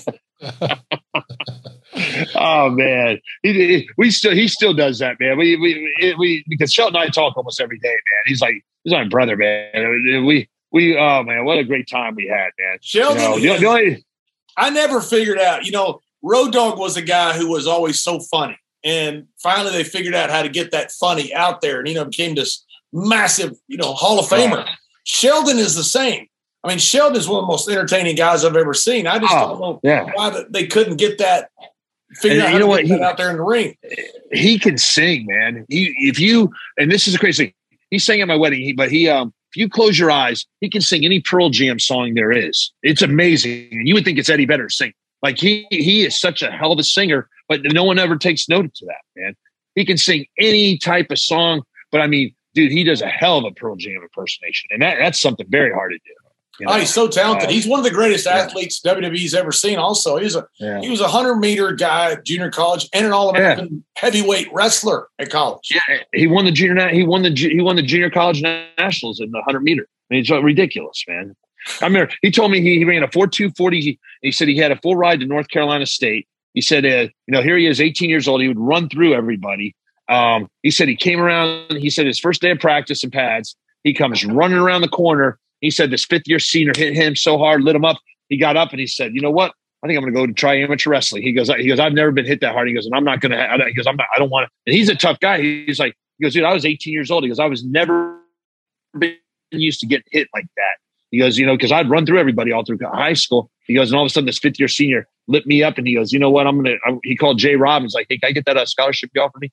G: Oh man, he, he we still he still does that, man. We we we because Shelton and I talk almost every day, man. He's like he's my brother, man. We we oh man, what a great time we had, man.
F: Sheldon,
G: You know, the, the only,
F: I never figured out, you know, Road Dogg was a guy who was always so funny. And finally they figured out how to get that funny out there and, you know, became this massive, you know, Hall of Famer.
G: Oh.
F: Sheldon is the same. I mean, Sheldon is one of the most entertaining guys I've ever seen. I just
G: Oh,
F: don't know
G: yeah.
F: why the, they couldn't get that, figure
G: And
F: out
G: you
F: how
G: know
F: to get
G: what?
F: that
G: He-
F: out there in the ring.
G: he can sing, man. He if you and this is a crazy thing. He sang at my wedding, he, but he um if you close your eyes, he can sing any Pearl Jam song there is. It's amazing. And you would think it's Eddie Vedder sing. Like he he is such a hell of a singer, but no one ever takes notice of that, man. He can sing any type of song, but I mean, dude, he does a hell of a Pearl Jam impersonation, and that, that's something very hard to do. You know?
F: Oh, he's so talented.
G: Uh,
F: He's one of the greatest
G: yeah.
F: athletes W W E's ever seen. Also, he's a
G: Yeah.
F: he was a hundred meter guy at junior college and an All American heavyweight wrestler at college.
G: Yeah, he won the junior. na- He won the ju- he won the junior college nationals in the hundred meter. I mean, it's ridiculous, man. I remember he told me he, he ran a four two forty. He, he said he had a full ride to North Carolina State. He said, uh, you know, here he is, eighteen years old. He would run through everybody. Um, he said he came around. He said his first day of practice in pads, he comes running around the corner. He said this fifth year senior hit him so hard, lit him up. He got up and he said, "You know what? I think I'm going to go to try amateur wrestling." He goes, "He goes, I've never been hit that hard." He goes, "And I'm not going to." He goes, "I'm not. I don't want to." And he's a tough guy. He's like, he goes, "Dude, I was eighteen years old." He goes, "I was never been used to get hit like that." He goes, "You know, because I'd run through everybody all through high school." He goes, and all of a sudden, this fifth year senior lit me up, and he goes, "You know what? I'm going to." He called Jay Robbins, like, "Hey, can I get that uh, scholarship you offered me?"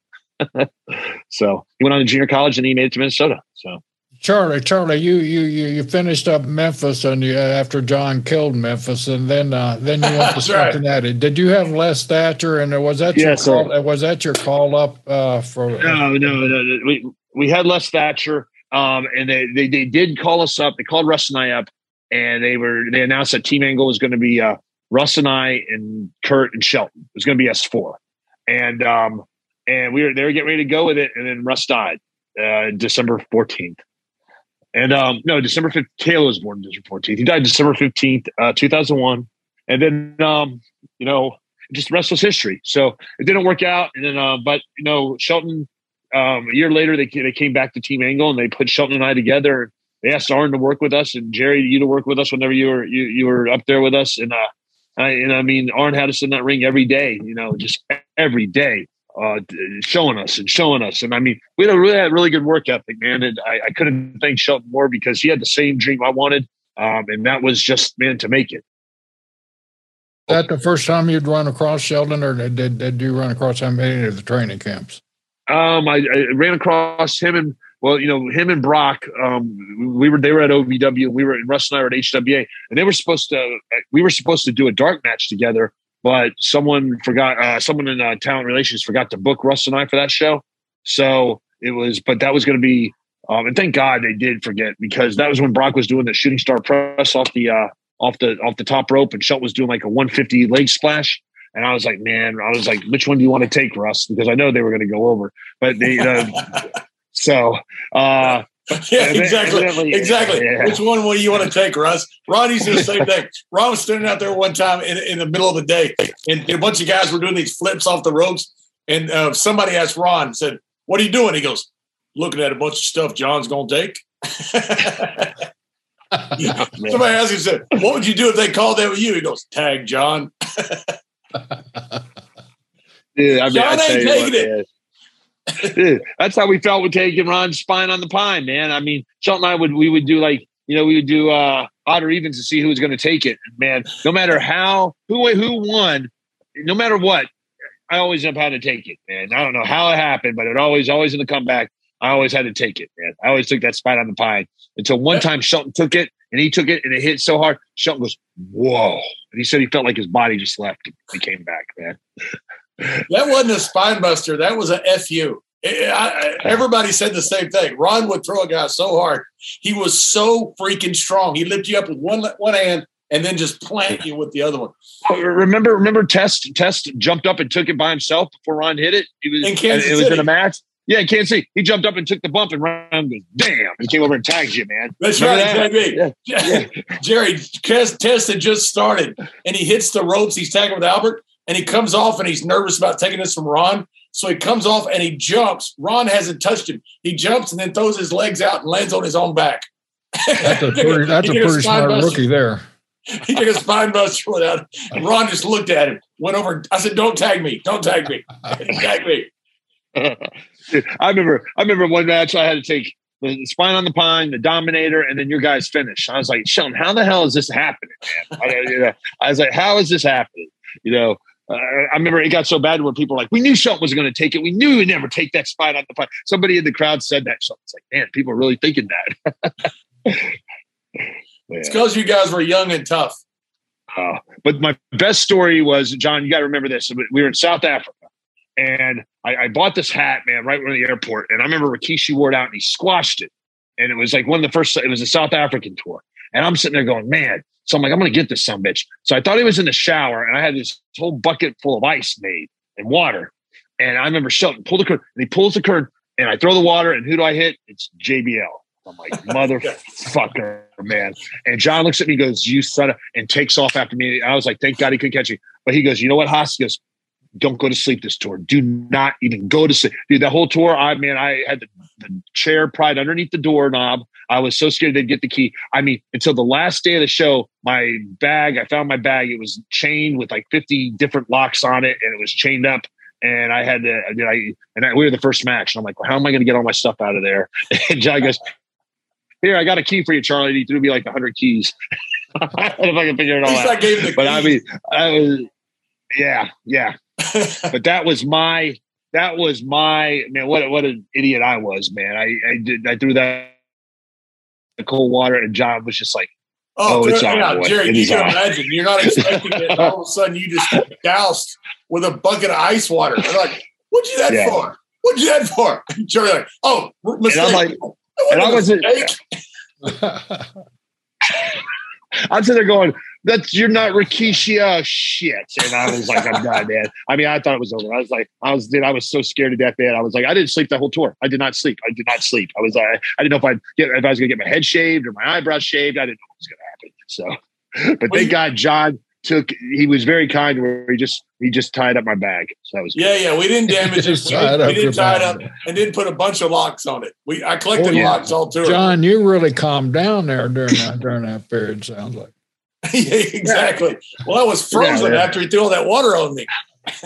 G: So he went on to junior college, and he made it to Minnesota. So.
H: Charlie, Charlie, you you you you finished up Memphis, and you, after John killed Memphis, and then uh, then you went to
F: That's right.
H: Cincinnati. Did you have Les Thatcher, and was that your
G: Yes, sir.
H: call, was that your call up uh, for?
G: No, no, no, no. We we had Les Thatcher, um, and they, they they did call us up. They called Russ and I up, and they were they announced that Team Angle was going to be uh, Russ and I and Kurt and Shelton. It was going to be us four, and um, and we were they were getting ready to go with it, and then Russ died uh, December fourteenth. And um, no, December fifteenth, Taylor was born December fourteenth. He died December fifteenth, uh, two thousand one. And then, um, you know, just the rest was history. So it didn't work out. And then, uh, but, you know, Shelton, um, a year later, they, they came back to Team Angle and they put Shelton and I together. They asked Arn to work with us and Jerry, you to work with us whenever you were, you, you were up there with us. And, uh, I, and I mean, Arn had us in that ring every day, you know, just every day. Uh, showing us and showing us. And I mean, we had a really, had really good work ethic, man. And I, I couldn't thank Shelton more because he had the same dream I wanted. Um, and that was just, man, to make it.
H: Was that the first time you'd run across Sheldon, or did, did, did you run across him at any of the training camps?
G: Um, I, I ran across him and, well, you know, him and Brock, um, we were, they were at O V W, we were, Russ and I were at H W A, and they were supposed to, we were supposed to do a dark match together. But someone forgot, uh, someone in uh, talent relations forgot to book Russ and I for that show. So it was, but that was going to be, um, and thank God they did forget because that was when Brock was doing the shooting star press off the, uh, off the, off the top rope and Shelton was doing like a one fifty leg splash. And I was like, man, I was like, which one do you want to take, Russ? Because I know they were going to go over. But they, uh, so, uh,
F: yeah, exactly. Exactly.
G: Yeah.
F: Which one will you want to take, Russ? Ronnie's the same thing. Ron was standing out there one time in, in the middle of the day, and a bunch of guys were doing these flips off the ropes. And uh, somebody asked Ron, said, "What are you doing?" He goes, "Looking at a bunch of stuff John's going to take." Somebody asked him, said, "What would you do if they called that with you?" He goes, "Tag John."
G: Dude, I mean,
F: John
G: I
F: ain't taking
G: what,
F: it.
G: Man. Dude, that's how we felt with taking Ron's Spine on the Pine, man. I mean, Shelton and I would we would do like you know we would do uh, odd or evens to see who was going to take it. Man, no matter how who who won, no matter what, I always end up having to take it, man. I don't know how it happened, but it always always in the comeback, I always had to take it, man. I always took that Spine on the Pine until one time Shelton took it and he took it and it hit so hard. Shelton goes, "Whoa!" And he said he felt like his body just left him. He came back, man.
F: That wasn't a spine buster. That was a F U. It, I, everybody said the same thing. Ron would throw a guy so hard. He was so freaking strong. He lifted you up with one one hand and then just plant you with the other one.
G: Remember, remember, Test Test jumped up and took it by himself before Ron hit it. He was
F: in Kansas
G: it was
F: City.
G: in a match. Yeah, in Kansas City. He jumped up and took the bump, and Ron goes, "Damn!" He came over and tagged you, man.
F: That's
G: Remember
F: right,
G: that?
F: yeah. Yeah. Jerry, Test, Test had just started, and he hits the ropes. He's tagging with Albert, and he comes off, and he's nervous about taking this from Ron. So he comes off, and he jumps. Ron hasn't touched him. He jumps and then throws his legs out and lands on his own back.
H: That's a pretty, that's a pretty smart
F: buster.
H: rookie there.
F: He took a spine buster without, and Ron just looked at him, went over. I said, "Don't tag me. Don't tag me. Tag me."
G: I remember, I remember one match I had to take the Spine on the Pine, the Dominator, and then your guys' finish. I was like, "Shelton, how the hell is this happening, man?" I, you know, I was like, "How is this happening?" You know, uh, I remember it got so bad where people were like, "We knew Shelton was going to take it. We knew he'd never take that Spine on the Pine." Somebody in the crowd said that. Shelton's like, "Man, people are really thinking that."
F: It's because you guys were young and tough.
G: Uh, but my best story was, John, you got to remember this. We were in South Africa, and I, I bought this hat, man, right in the airport. And I remember Rikishi wore it out, and he squashed it. And it was like one of the first, it was a South African tour. And I'm sitting there going, man. So I'm like, I'm going to get this sumbitch. So I thought he was in the shower, and I had this whole bucket full of ice made and water. And I remember Shelton pulled the curtain, and he pulls the curtain, and I throw the water, and who do I hit? It's J B L. I'm like, motherfucker, man. And John looks at me and goes, "You son of," and takes off after me. I was like, thank God he couldn't catch me. But he goes, "You know what, Haas?" He goes, "Don't go to sleep this tour. Do not even go to sleep." Dude, the whole tour, I man, I had the, the chair pried underneath the doorknob. I was so scared they'd get the key. I mean, until the last day of the show, my bag, I found my bag. It was chained with like fifty different locks on it, and it was chained up. And I had to, I, and I, we were the first match. And I'm like, well, how am I going to get all my stuff out of there? And John goes, "Here, I got a key for you, Charlie." And he threw me like a hundred keys. I don't know if I can figure it all
F: At least
G: out.
F: I gave him the
G: But I
F: keys.
G: mean, I was, yeah, yeah. But that was my, that was my, man, what, what an idiot I was, man. I, I did, I threw that in cold water, and John was just like,
F: Oh,
G: oh, it's
F: yeah,
G: on, boy.
F: Jerry,
G: It
F: you
G: is
F: can
G: on.
F: imagine. You're not expecting it. All of a sudden, you just doused with a bucket of ice water. They're like, "What'd you that
G: Yeah.
F: for? What'd you that for?" Jerry, like, "Oh, mistake."
G: And I'm like,
F: It
G: and I
F: wasn't a
G: wasn't-
F: mistake.
G: I'm sitting there going, "That's you're not Rikishi, oh, shit." And I was like, "I'm done, man." I mean, I thought it was over. I was like, I was, dude, I was so scared to death, man. I was like, I didn't sleep the whole tour. I did not sleep. I did not sleep. I was, uh, I didn't know if I'd get, if I was going to get my head shaved or my eyebrows shaved. I didn't know what was going to happen. So, but
F: Well,
G: thank
F: you-
G: God, John took. He was very kind, where he just, he just tied up my bag. So that was good.
F: Yeah, yeah. We didn't damage it.
H: Just
F: We
H: tie it
F: didn't,
H: up
F: we didn't
H: your
F: tie it up
H: bag.
F: and didn't put a bunch of locks on it. We I collected
H: Oh, yeah.
F: locks all tour.
H: John, you really calmed down there during that during that period. Sounds like.
F: Yeah, exactly. Well, I was frozen
G: Yeah, yeah.
F: after he threw all that water on me.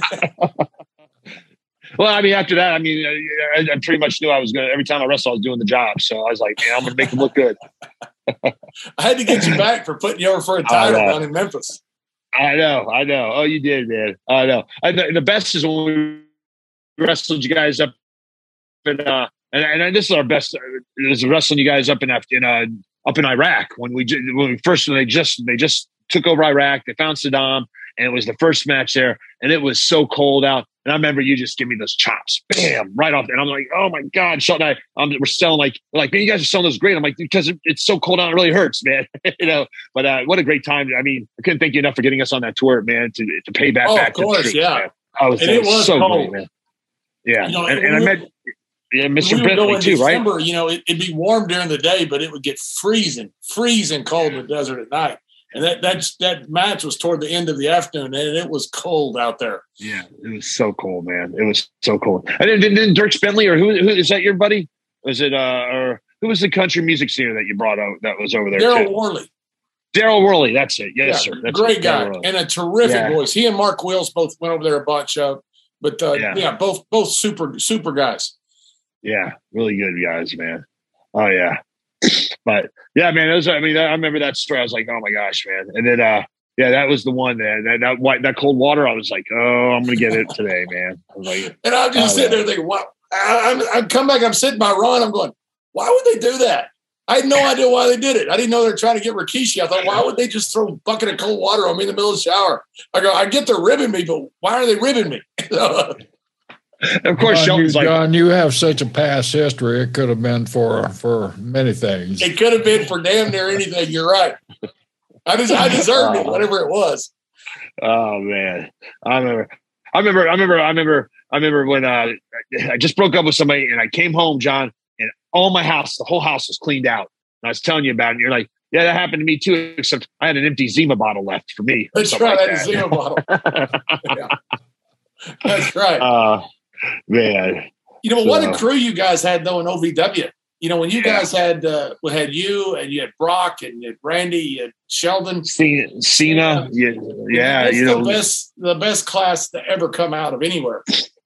G: Well, I mean, after that, I mean, I, I pretty much knew I was going to, every time I wrestled, I was doing the job. So I was like, man, I'm going to make him look good.
F: I had to get you back for putting you over for a title
G: know.
F: down in Memphis.
G: I know, I know. Oh, you did, man. I know. And the, the best is when we wrestled you guys up in, uh, and, and this is our best, uh, is wrestling you guys up in, Af- in, uh, up in Iraq when we, ju- when we first, when they just, they just took over Iraq. They found Saddam, and it was the first match there. And it was so cold out. And I remember you just give me those chops, bam, right off. And I'm like, oh my God, Shelton and I, um, we're selling like, like, man, you guys are selling those great. I'm like, because it's so cold out, it really hurts, man. you know, but uh, what a great time. I mean, I couldn't thank you enough for getting us on that tour, man, to, to pay back.
F: Oh,
G: back
F: of course,
G: troops,
F: yeah.
G: Man. I was,
F: and it was
G: so
F: cold.
G: great, man. Yeah.
F: You know,
G: and, and I met yeah, Mister
F: We would go
G: Bentley
F: in
G: too,
F: December,
G: right?
F: You know, it, it'd be warm during the day, but it would get freezing, freezing cold in the desert at night. And that that's, that match was toward the end of the afternoon, and it was cold out there.
G: Yeah, it was so cold, man. It was so cold. And then, then Dirk Bentley, or who, who is that? Your buddy? Was it uh, or who was the country music singer that you brought out that was over there?
F: Daryl Worley.
G: Daryl Worley, that's it. Yes,
F: yeah,
G: sir. That's
F: great
G: it.
F: guy and a terrific
G: yeah.
F: voice. He and Mark Wills both went over there a bunch of, but uh,
G: yeah.
F: yeah, both both super super guys.
G: Yeah, really good guys, man. Oh yeah. But yeah, man, it was, I mean, I remember that story. I was like, oh my gosh, man. And then, uh, yeah, that was the one that, that, that, white, that cold water. I was like, oh, I'm going to get it today, man. I was like,
F: and I'm just oh, sitting there thinking, wow, I'm, I'm come back. I'm sitting by Ron. I'm going, why would they do that? I had no idea why they did it. I didn't know they were trying to get Rikishi. I thought, why would they just throw a bucket of cold water on me in the middle of the shower? I go, I get they're ribbing me, but why are they ribbing me?
G: Of course,
H: John,
G: Shelton's
H: you,
G: like,
H: John, you have such a past history. It could have been for for many things.
F: It could have been for damn near anything. You're right. I just I deserved it, whatever it was.
G: Oh man, I remember. I remember. I remember. I remember. I remember when uh, I just broke up with somebody, and I came home, John, and all my house, the whole house was cleaned out. And I was telling you about it, and you're like, "Yeah, that happened to me too." Except I had an empty Zima bottle left for me.
F: That's right.
G: Like
F: I had
G: that.
F: a Zima bottle. Yeah. That's right.
G: Uh, man,
F: you know
G: so,
F: what a crew you guys had though in O V W. You know when you guys yeah. had uh, we had you and you had Brock and you had Randy, you had Sheldon,
G: Cena, Cena, yeah, yeah.
F: That's
G: you know,
F: the best, the best class to ever come out of anywhere.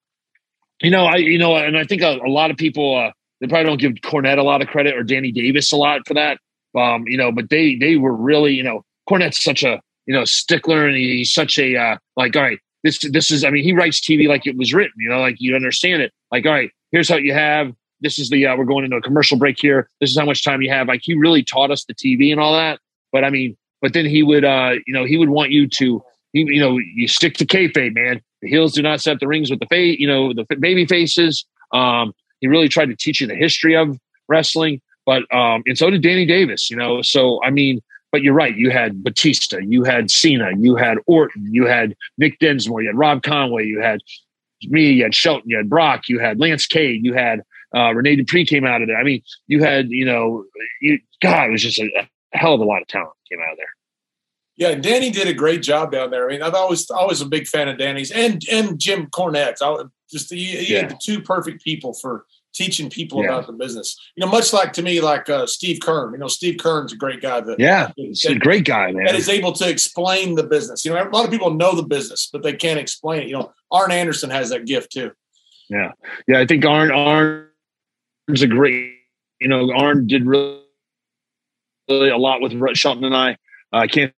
G: You know, I you know, and I think a, a lot of people uh, they probably don't give Cornette a lot of credit or Danny Davis a lot for that. Um, you know, but they they were really, you know, Cornette's such a you know stickler, and he's such a uh, like, all right. This this is, I mean, he writes T V like it was written, you know, like you understand it. Like, all right, here's how you have, this is the, uh, we're going into a commercial break here. This is how much time you have. Like he really taught us the T V and all that. But I mean, but then he would, uh, you know, he would want you to, you, you know, you stick to kayfabe, man. The heels do not set the rings with the face, you know, the baby faces. Um, he really tried to teach you the history of wrestling. But, um, and so did Danny Davis, you know. So, I mean, but you're right. You had Batista, you had Cena, you had Orton, you had Nick Dinsmore, you had Rob Conway, you had me, you had Shelton, you had Brock, you had Lance Cade, you had uh, Rene Dupree came out of there. I mean, you had, you know, you, God, it was just a, a hell of a lot of talent came out of there.
F: Yeah, Danny did a great job down there. I mean, I've always always a big fan of Danny's and and Jim Cornette's. I just he, he
G: Yeah.
F: had the two perfect people for teaching people
G: Yeah.
F: about the business. You know, much like to me, like uh, Steve Kern. You know, Steve Kern's a great guy. That,
G: Yeah, he's a great guy, man.
F: that is able to explain the business. You know, a lot of people know the business, but they can't explain it. You know, Arn Anderson has that gift too.
G: Yeah, yeah. I think Arn Arn's a great. You know, Arn did really, really a lot with Shelton and I. I uh, can't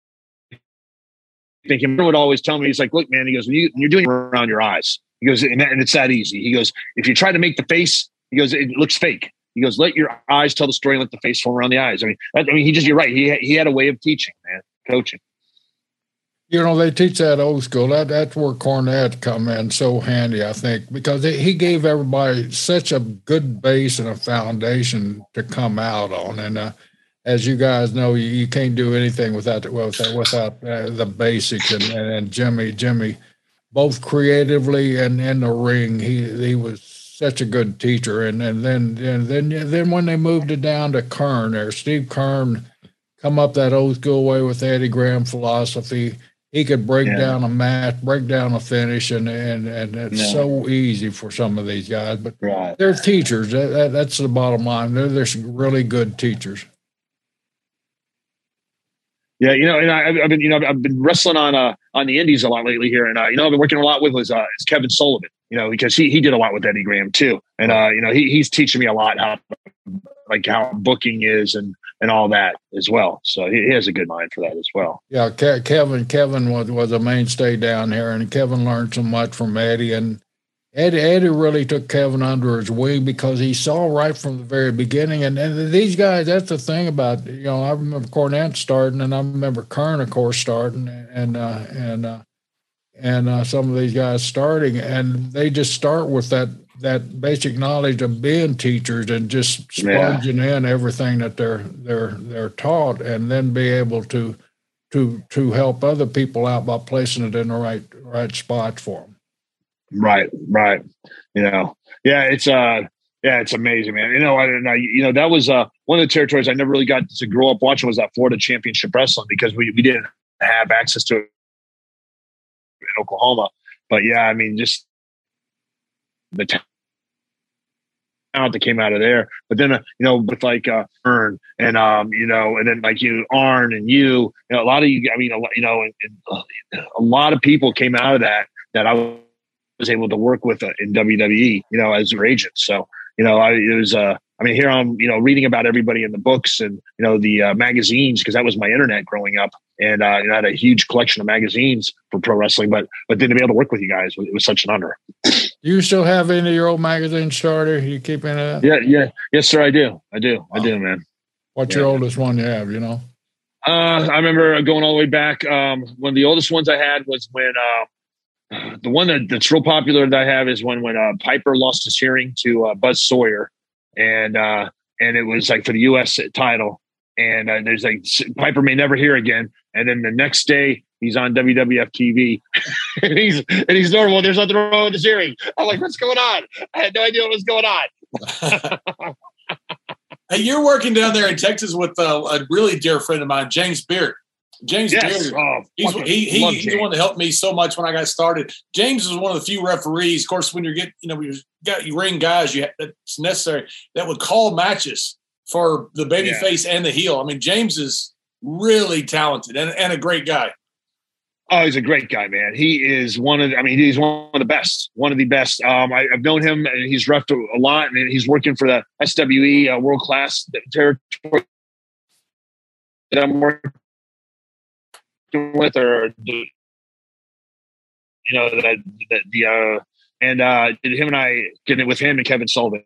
G: think him would always tell me, he's like, look, man, he goes, when, you, when you're doing it around your eyes, he goes, and, and it's that easy. He goes, if you try to make the face, he goes, it looks fake. He goes, let your eyes tell the story and let the face form around the eyes. I mean, that, I mean, he just, you're right. He he had a way of teaching, man, coaching.
H: You know, they teach that old school. That that's where Cornette come in so handy, I think, because he gave everybody such a good base and a foundation to come out on. And uh, as you guys know, you, you can't do anything without without, without uh, the basics. And, and, and Jimmy, Jimmy, both creatively and in the ring, he he was such a good teacher. And and then and then then when they moved it down to Kern, there, Steve Kern, come up that old school way with Eddie Graham philosophy. He could break yeah. down a match, break down a finish, and and and it's yeah. so easy for some of these guys. But
G: right.
H: they're teachers. That, that, that's the bottom line. They're they're some really good teachers.
G: Yeah, you know, and I, I've been, you know, I've been wrestling on uh on the Indies a lot lately here, and uh, you know, I've been working a lot with was uh, is Kevin Sullivan, you know, because he he did a lot with Eddie Graham too, and uh, you know, he he's teaching me a lot how like how booking is and and all that as well. So he, he has a good mind for that as well.
H: Yeah, Ke- Kevin Kevin was was a mainstay down here, and Kevin learned so much from Eddie, and Eddie, Eddie really took Kevin under his wing because he saw right from the very beginning. And, and these guys, that's the thing about, you know, I remember Cornette starting, and I remember Kern, of course, starting. And uh, and uh, and uh, some of these guys starting, and they just start with that that basic knowledge of being teachers and just sponging yeah. in everything that they're they're they're taught, and then be able to to to help other people out by placing it in the right right spots for them.
G: Right, right. You know, yeah, it's uh, yeah, it's amazing, man. You know, I don't know. You know, that was uh one of the territories I never really got to grow up watching was that Florida Championship Wrestling, because we we didn't have access to it in Oklahoma. But yeah, I mean, just the talent that came out of there. But then, uh, you know, with like uh, Ern and um, you know, and then like you, Arn, and you, you know, a lot of you. I mean, a lot, you know, and, and, uh, a lot of people came out of that that I was able to work with uh, in W W E, you know, as their agent. So, you know, I it was. Uh, I mean, here I'm, you know, reading about everybody in the books and you know the uh, magazines, because that was my internet growing up. And uh, you know, I had a huge collection of magazines for pro wrestling, but but then to be able to work with you guys, it was such an honor.
H: Do you still have any of your old magazine starter? You keep any of that?
G: Yeah, yeah, yes, sir. I do, I do, wow. I do, man.
H: What's
G: yeah.
H: your oldest one you have? You know,
G: uh, I remember going all the way back. Um, one of the oldest ones I had was when uh, the one that, that's real popular that I have is when when uh, Piper lost his hearing to uh, Buzz Sawyer, and uh, and it was like for the U S title. And uh, there's like Piper may never hear again. And then the next day he's on W W F T V and he's and he's normal. There's nothing wrong with his hearing. I'm like, what's going on? I had no idea what was going on.
F: Hey, you're working down there in Texas with uh, a really dear friend of mine, James Beard. James
G: yes.
F: Beard.
G: Oh,
F: he's he, he, he's the one that helped me so much when I got started. James was one of the few referees. Of course, when you get you know you got you ring guys, you that's necessary that would call matches for the baby yeah. face and the heel. I mean, James is really talented and, and a great guy.
G: Oh, he's a great guy, man. He is one of, I mean, he's one of the best, one of the best. Um, I, I've known him and he's reffed a, a lot, and he's working for the S W E uh, World Class Territory that I'm working with, or, you know, that, that the, uh, and uh, him and I getting it with him and Kevin Sullivan.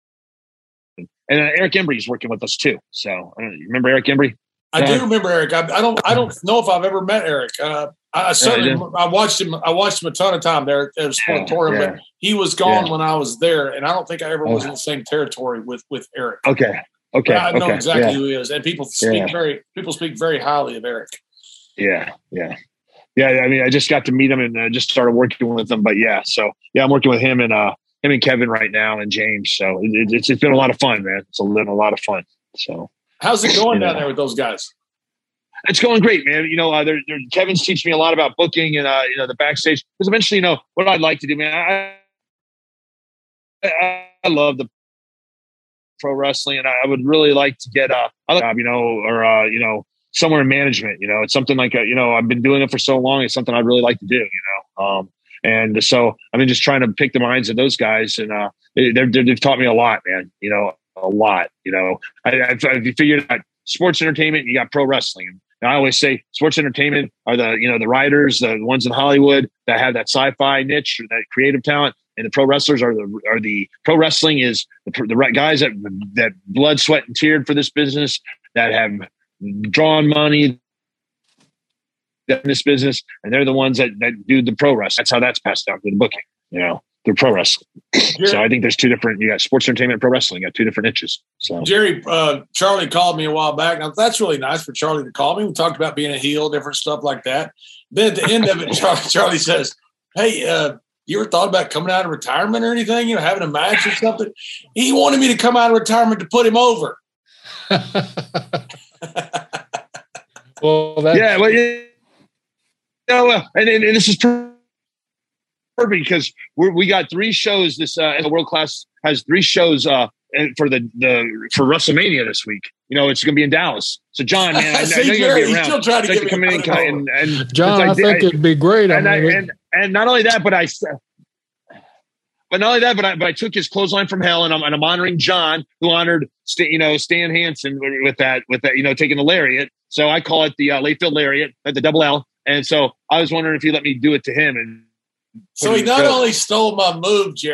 G: And uh, Eric Embry is working with us too. So, uh, you remember Eric Embry?
F: I do remember Eric. I, I don't. I don't know if I've ever met Eric. Uh, I, I certainly. Yeah, I, I watched him. I watched him a ton of time there at Sportatorium, yeah, yeah. but he was gone yeah. when I was there, and I don't think I ever was oh. in the same territory with with Eric.
G: Okay. Okay.
F: But I know
G: okay.
F: exactly
G: yeah.
F: who he is, and people speak yeah. very. People speak very highly of Eric.
G: Yeah. Yeah. Yeah. I mean, I just got to meet him and uh, just started working with him. But yeah, so yeah, I'm working with him and uh. him and Kevin right now and James. So it, it's, it's been a lot of fun, man. It's been a lot of fun. So
F: how's it going
G: you
F: down
G: know.
F: there with those guys?
G: It's going great, man. You know, uh, they're, they're, Kevin's teaching me a lot about booking and, uh, you know, the backstage, because eventually, you know, what I'd like to do, man, I, I, I love the pro wrestling, and I would really like to get a, a job, you know, or, uh, you know, somewhere in management, you know, it's something like, a, you know, I've been doing it for so long. It's something I'd really like to do, you know? Um, And so I've been just trying to pick the minds of those guys, and uh, they, they're, they've taught me a lot, man. You know, a lot. You know, I, I've, I've figured out sports entertainment. You got pro wrestling. And I always say sports entertainment are the you know the writers, the ones in Hollywood that have that sci-fi niche, or that creative talent, and the pro wrestlers are the are the pro wrestling is the, the right guys that that blood, sweat, and teared for this business, that have drawn money in this business, and they're the ones that, that do the pro wrestling. That's how that's passed down to the booking, you know, they're pro wrestling. Jerry, so I think there's two different, you got sports entertainment and pro wrestling, you got two different niches. So
F: Jerry, uh, Charlie called me a while back. Now that's really nice for Charlie to call me. We talked about being a heel, different stuff like that. Then at the end of it, Charlie, Charlie says, hey, uh, you ever thought about coming out of retirement or anything, you know, having a match or something? He wanted me to come out of retirement to put him over.
H: well, that's-
G: yeah, well, yeah. No, well, and, and, and this is perfect because we're, we got three shows. This uh, World Class has three shows uh, for the, the for WrestleMania this week. You know, it's going to be in Dallas. So, John, man, I,
F: See,
G: I know you're going to be around.
F: Still trying to
G: like
F: get
G: to come in and, and, and
H: John, I, I think I, it'd be great.
G: And,
H: I mean,
G: I, and and not only that, but I. But not only that, but I, but I took his clothesline from hell, and I'm and I'm honoring John, who honored you know Stan Hansen with that with that you know taking the lariat. So I call it the uh, Layfield lariat at the double L. And so I was wondering if you let me do it to him. And
F: so he not only stole my move, Jerry,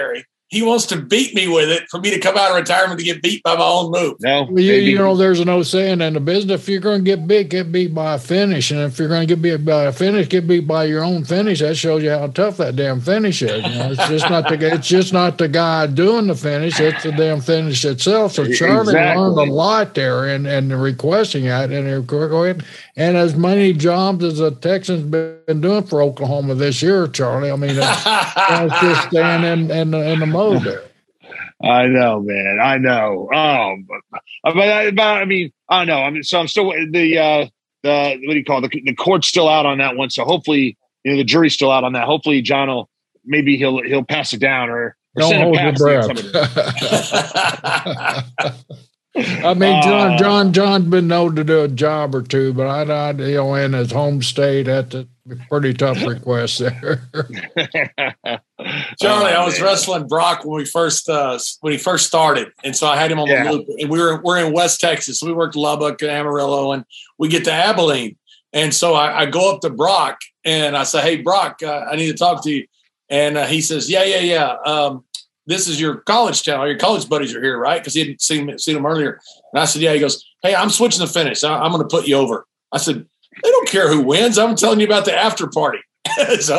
F: he wants to beat me with it for me to come out of retirement to get beat by my own move.
G: No,
H: well, you, you know, there's an old saying in the business: if you're going to get beat, get beat by a finish, and if you're going to get beat by a finish, get beat by your own finish. That shows you how tough that damn finish is. You know, it's just not the it's just not the guy doing the finish; it's the damn finish itself. So Charlie
G: exactly.
H: learned a lot there, and and requesting that, and go ahead. And as many jobs as the Texans been doing for Oklahoma this year, Charlie. I mean, that's, that's just staying in in the, in the mode there.
G: I know, man. I know. Oh, but, but, I, but I mean, I don't know. I mean, so I'm still the uh, the what do you call it? The, the court's still out on that one. So hopefully, you know, the jury's still out on that. Hopefully, John will maybe he'll he'll pass it down or, or
H: don't
G: send
H: hold
G: it
H: your breath. I mean, John,
G: Uh,
H: John, John's been known to do a job or two, but I, I you know, in his home state, that's a pretty tough request there.
F: Charlie,
G: Oh,
F: I was
G: man.
F: wrestling Brock when we first uh, when he first started, and so I had him on
G: Yeah.
F: the loop. And we were we're in West Texas, so we worked Lubbock and Amarillo, and we get to Abilene. And so I, I go up to Brock and I say, "Hey, Brock, uh, I need to talk to you." And uh, he says, "Yeah, yeah, yeah. Um, this is your college town. Your college buddies are here, right?" Because he hadn't seen seen them earlier. And I said, "Yeah." He goes, "Hey, I'm switching the finish. I, I'm going to put you over." I said, "They don't care who wins. I'm telling you about the after party." so.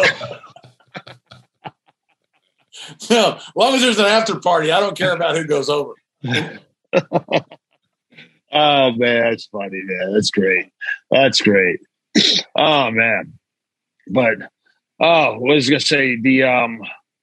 F: No, as long as there's an after party, I don't care about who goes over.
G: Oh man, that's funny, man. That's great. That's great. Oh man. But oh, what was I gonna say? The um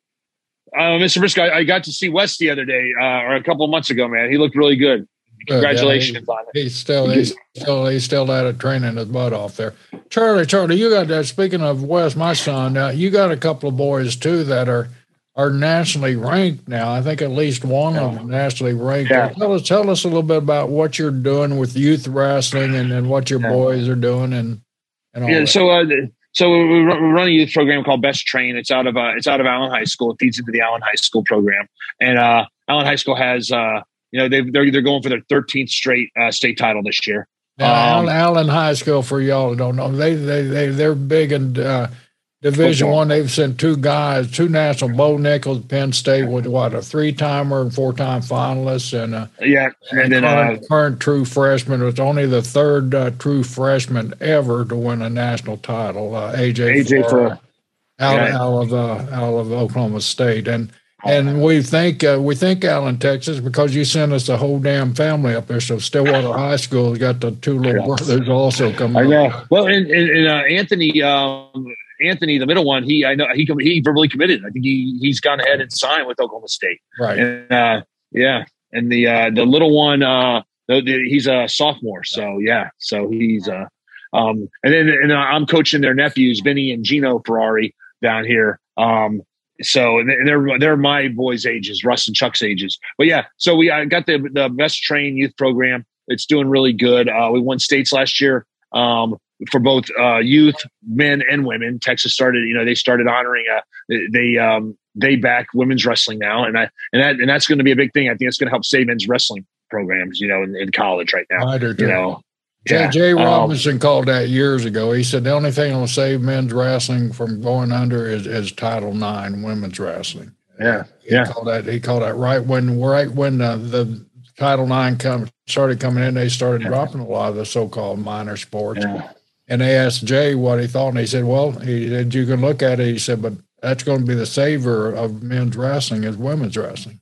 G: uh, Mister Briscoe, I, I got to see Wes the other day, uh, or a couple of months ago, man. He looked really good. Congratulations
H: yeah,
G: on it.
H: He's still he's still he's still out of training his butt off there. Charlie, Charlie, you got that. Speaking of Wes, my son, uh, you got a couple of boys too that are are nationally ranked now. I think at least one of them nationally ranked.
G: Yeah.
H: Tell us tell us a little bit about what you're doing with youth wrestling and, and what your
G: Yeah.
H: boys are doing and and all
G: Yeah,
H: that.
G: so uh, so we run, we run a youth program called Best Train. It's out of uh, it's out of Allen High School. It feeds into the Allen High School program, and uh, Allen High School has uh, you know they they're they're going for their thirteenth straight uh, state title this year.
H: Now,
G: Um,
H: Allen, Allen High School, for y'all who don't know, they they they they're big in uh, Division
G: Football.
H: One. They've sent two guys, two national. Bo Nichols, Penn State, with what a three-timer and four-time finalist, and uh,
G: Yeah, and then uh,
H: current, current true freshman. Was only the third uh, true freshman ever to win a national title. Uh, A J
G: A J
H: Flora,
G: for
H: out,
G: right.
H: out of uh, out of Oklahoma State, and and we think uh, we think Allen, Texas, because you sent us the whole damn family up there. So Stillwater High School has got the two little
G: Yeah.
H: brothers also coming.
G: I know.
H: up.
G: Well, and, and, and uh, Anthony, um, Anthony, the middle one, he I know he he verbally committed. I think he he's gone ahead and signed with Oklahoma State.
H: Right.
G: And uh, yeah, and the uh, the little one, uh, the, the, he's a sophomore. So yeah, so he's uh, um, and then and uh, I'm coaching their nephews, Vinny and Gino Ferrari, down here. Um, so and they're they're my boys' ages, Russ and Chuck's ages. But yeah, so we I got the the Best Train youth program. It's doing really good. Uh, we won states last year. Um, for both uh, youth, men and women. Texas started, you know, they started honoring, uh, they, um, they back women's wrestling now. And I, and that, and that's going to be a big thing. I think it's going to help save men's wrestling programs, you know, in, in college right now,
H: I do too.
G: you know.
H: Jay,
G: Yeah.
H: Jay
G: Um,
H: Robinson called that years ago. He said the only thing that will save men's wrestling from going under is, is Title nine women's wrestling.
G: Yeah,
H: He
G: yeah.
H: called that. He called that right when right when uh, the Title nine come started coming in. They started dropping a lot of the so-called minor sports.
G: Yeah.
H: And they asked Jay what he thought, and he said, "Well, he said you can look at it." He said, "But that's going to be the savior of men's wrestling is women's wrestling."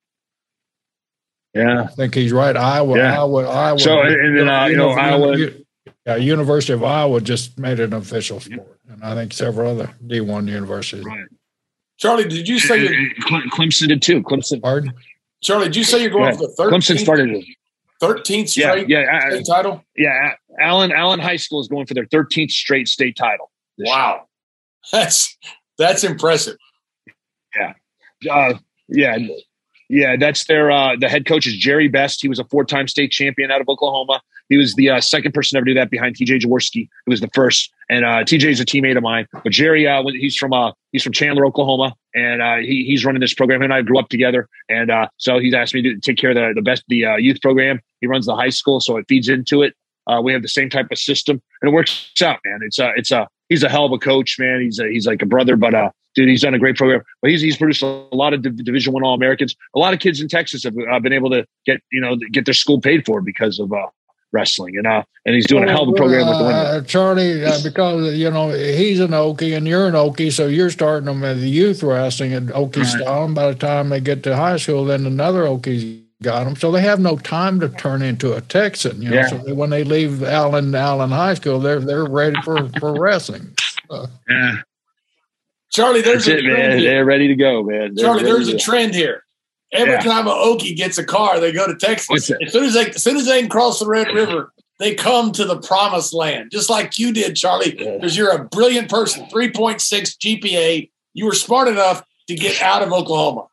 G: Yeah.
H: I think he's right. Iowa,
G: Yeah.
H: Iowa, Iowa.
G: So, and- and then, uh, you know, Iowa-
H: Yeah, University of Iowa just made it an official sport, and I think several other D one universities.
G: Right.
F: Charlie, did you say you're,
G: Cle- Clemson did too. Clemson.
H: Pardon?
F: Charlie, did you say you're going
G: Yeah.
F: for the
G: Clemson
F: thirteenth,
G: started it.
F: thirteenth
G: Yeah.
F: straight
G: Yeah. uh,
F: state title?
G: Yeah. Allen, Allen High School is going for their thirteenth straight state title. this year.
F: Wow. That's that's impressive.
G: Uh, yeah, yeah. That's their uh, the head coach is Jerry Best. He was a four-time state champion out of Oklahoma. He was the uh, second person to ever do that behind T J Jaworski, who was the first. And uh, T J is a teammate of mine. But Jerry, uh, he's from uh, he's from Chandler, Oklahoma, and uh, he he's running this program. Him and I grew up together, and uh, so he's asked me to take care of the the best the uh, youth program. He runs the high school, so it feeds into it. Uh, we have the same type of system, and it works out, man. It's a it's a he's a hell of a coach, man. He's a, he's like a brother, but uh, dude, he's done a great program. But he's he's produced a lot of Div- Division One All Americans. A lot of kids in Texas have uh, been able to get you know get their school paid for because of uh, wrestling, and uh, and he's doing a hell of a program with the women.
H: Uh, Charlie, uh, because you know he's an Okie and you're an Okie, so you're starting them at the youth wrestling at Okie
G: Right.
H: style. And by the time they get to high school, then another Okie's got them, so they have no time to turn into a Texan. You know,
G: Yeah.
H: so when they leave Allen Allen High School, they're they're ready for for wrestling. Uh,
G: Yeah,
F: Charlie, there's
G: that's
F: a
G: it, man.
F: trend here.
G: They're ready to go, man. They're
F: Charlie,
G: ready
F: there's
G: to
F: a
G: go.
F: trend here. Every
G: Yeah.
F: time an Okie gets a car, they go to Texas.
G: What's that?
F: As soon as they, as soon as they can cross the Red River, they come to the promised land, just like you did, Charlie.
G: Yeah.
F: Because you're a brilliant person, three point six G P A. You were smart enough to get out of Oklahoma.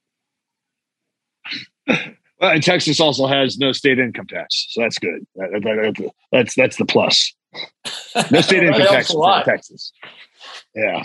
G: Well, and Texas also has no state income tax, so that's good. That, that, that- that's that's the plus. No state
F: That
G: income
F: helps
G: tax
F: a
G: for
F: lot.
G: Texas. Yeah.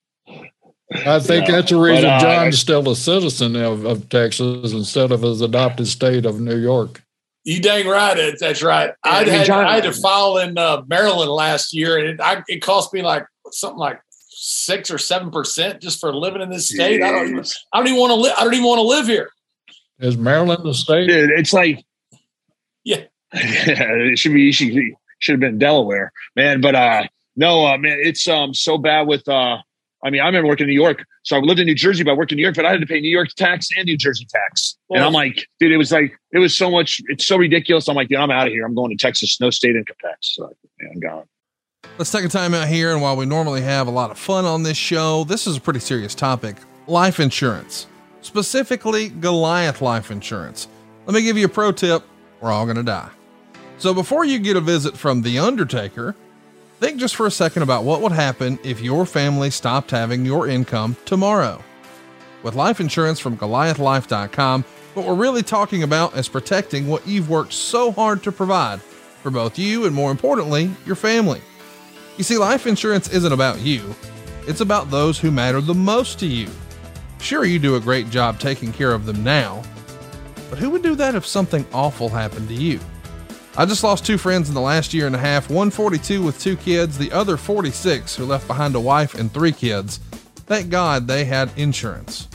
H: I think
G: Yeah.
H: that's the reason
G: But, uh,
H: John's still a citizen of, of Texas instead of his adopted state of New York.
F: You dang right. It- That's right.
G: Yeah,
F: I
G: I mean,
F: had
G: John-
F: I had to file in uh, Maryland last year, and it, I, it cost me like something like six or seven percent just for living in this state. I don't even
G: Jeez.
F: I don't even want to live. I don't even want to live here.
H: Is Maryland the state?
G: Dude, it's like
F: Yeah.
G: yeah, it should be should, should have been Delaware, man. But uh no, uh man, it's um so bad with uh I mean, I remember working in New York. So I lived in New Jersey, but I worked in New York, but I had to pay New York tax and New Jersey tax. And
F: Well-
G: I'm like, dude, it was like it was so much, it's so ridiculous. I'm like, dude, I'm out of here. I'm going to Texas, no state income tax. So yeah, I'm gone.
I: Let's take a time out here. And while we normally have a lot of fun on this show, this is a pretty serious topic. Life insurance, specifically Goliath life insurance. Let me give you a pro tip. We're all going to die. So before you get a visit from The Undertaker, think just for a second about what would happen if your family stopped having your income tomorrow. With life insurance from Goliath Life dot com, what we're really talking about is protecting what you've worked so hard to provide for both you and, more importantly, your family. You see, life insurance isn't about you. It's about those who matter the most to you. Sure, you do a great job taking care of them now, but who would do that if something awful happened to you? I just lost two friends in the last year and a half, one forty-two with two kids, the other forty-six who left behind a wife and three kids. Thank God they had insurance.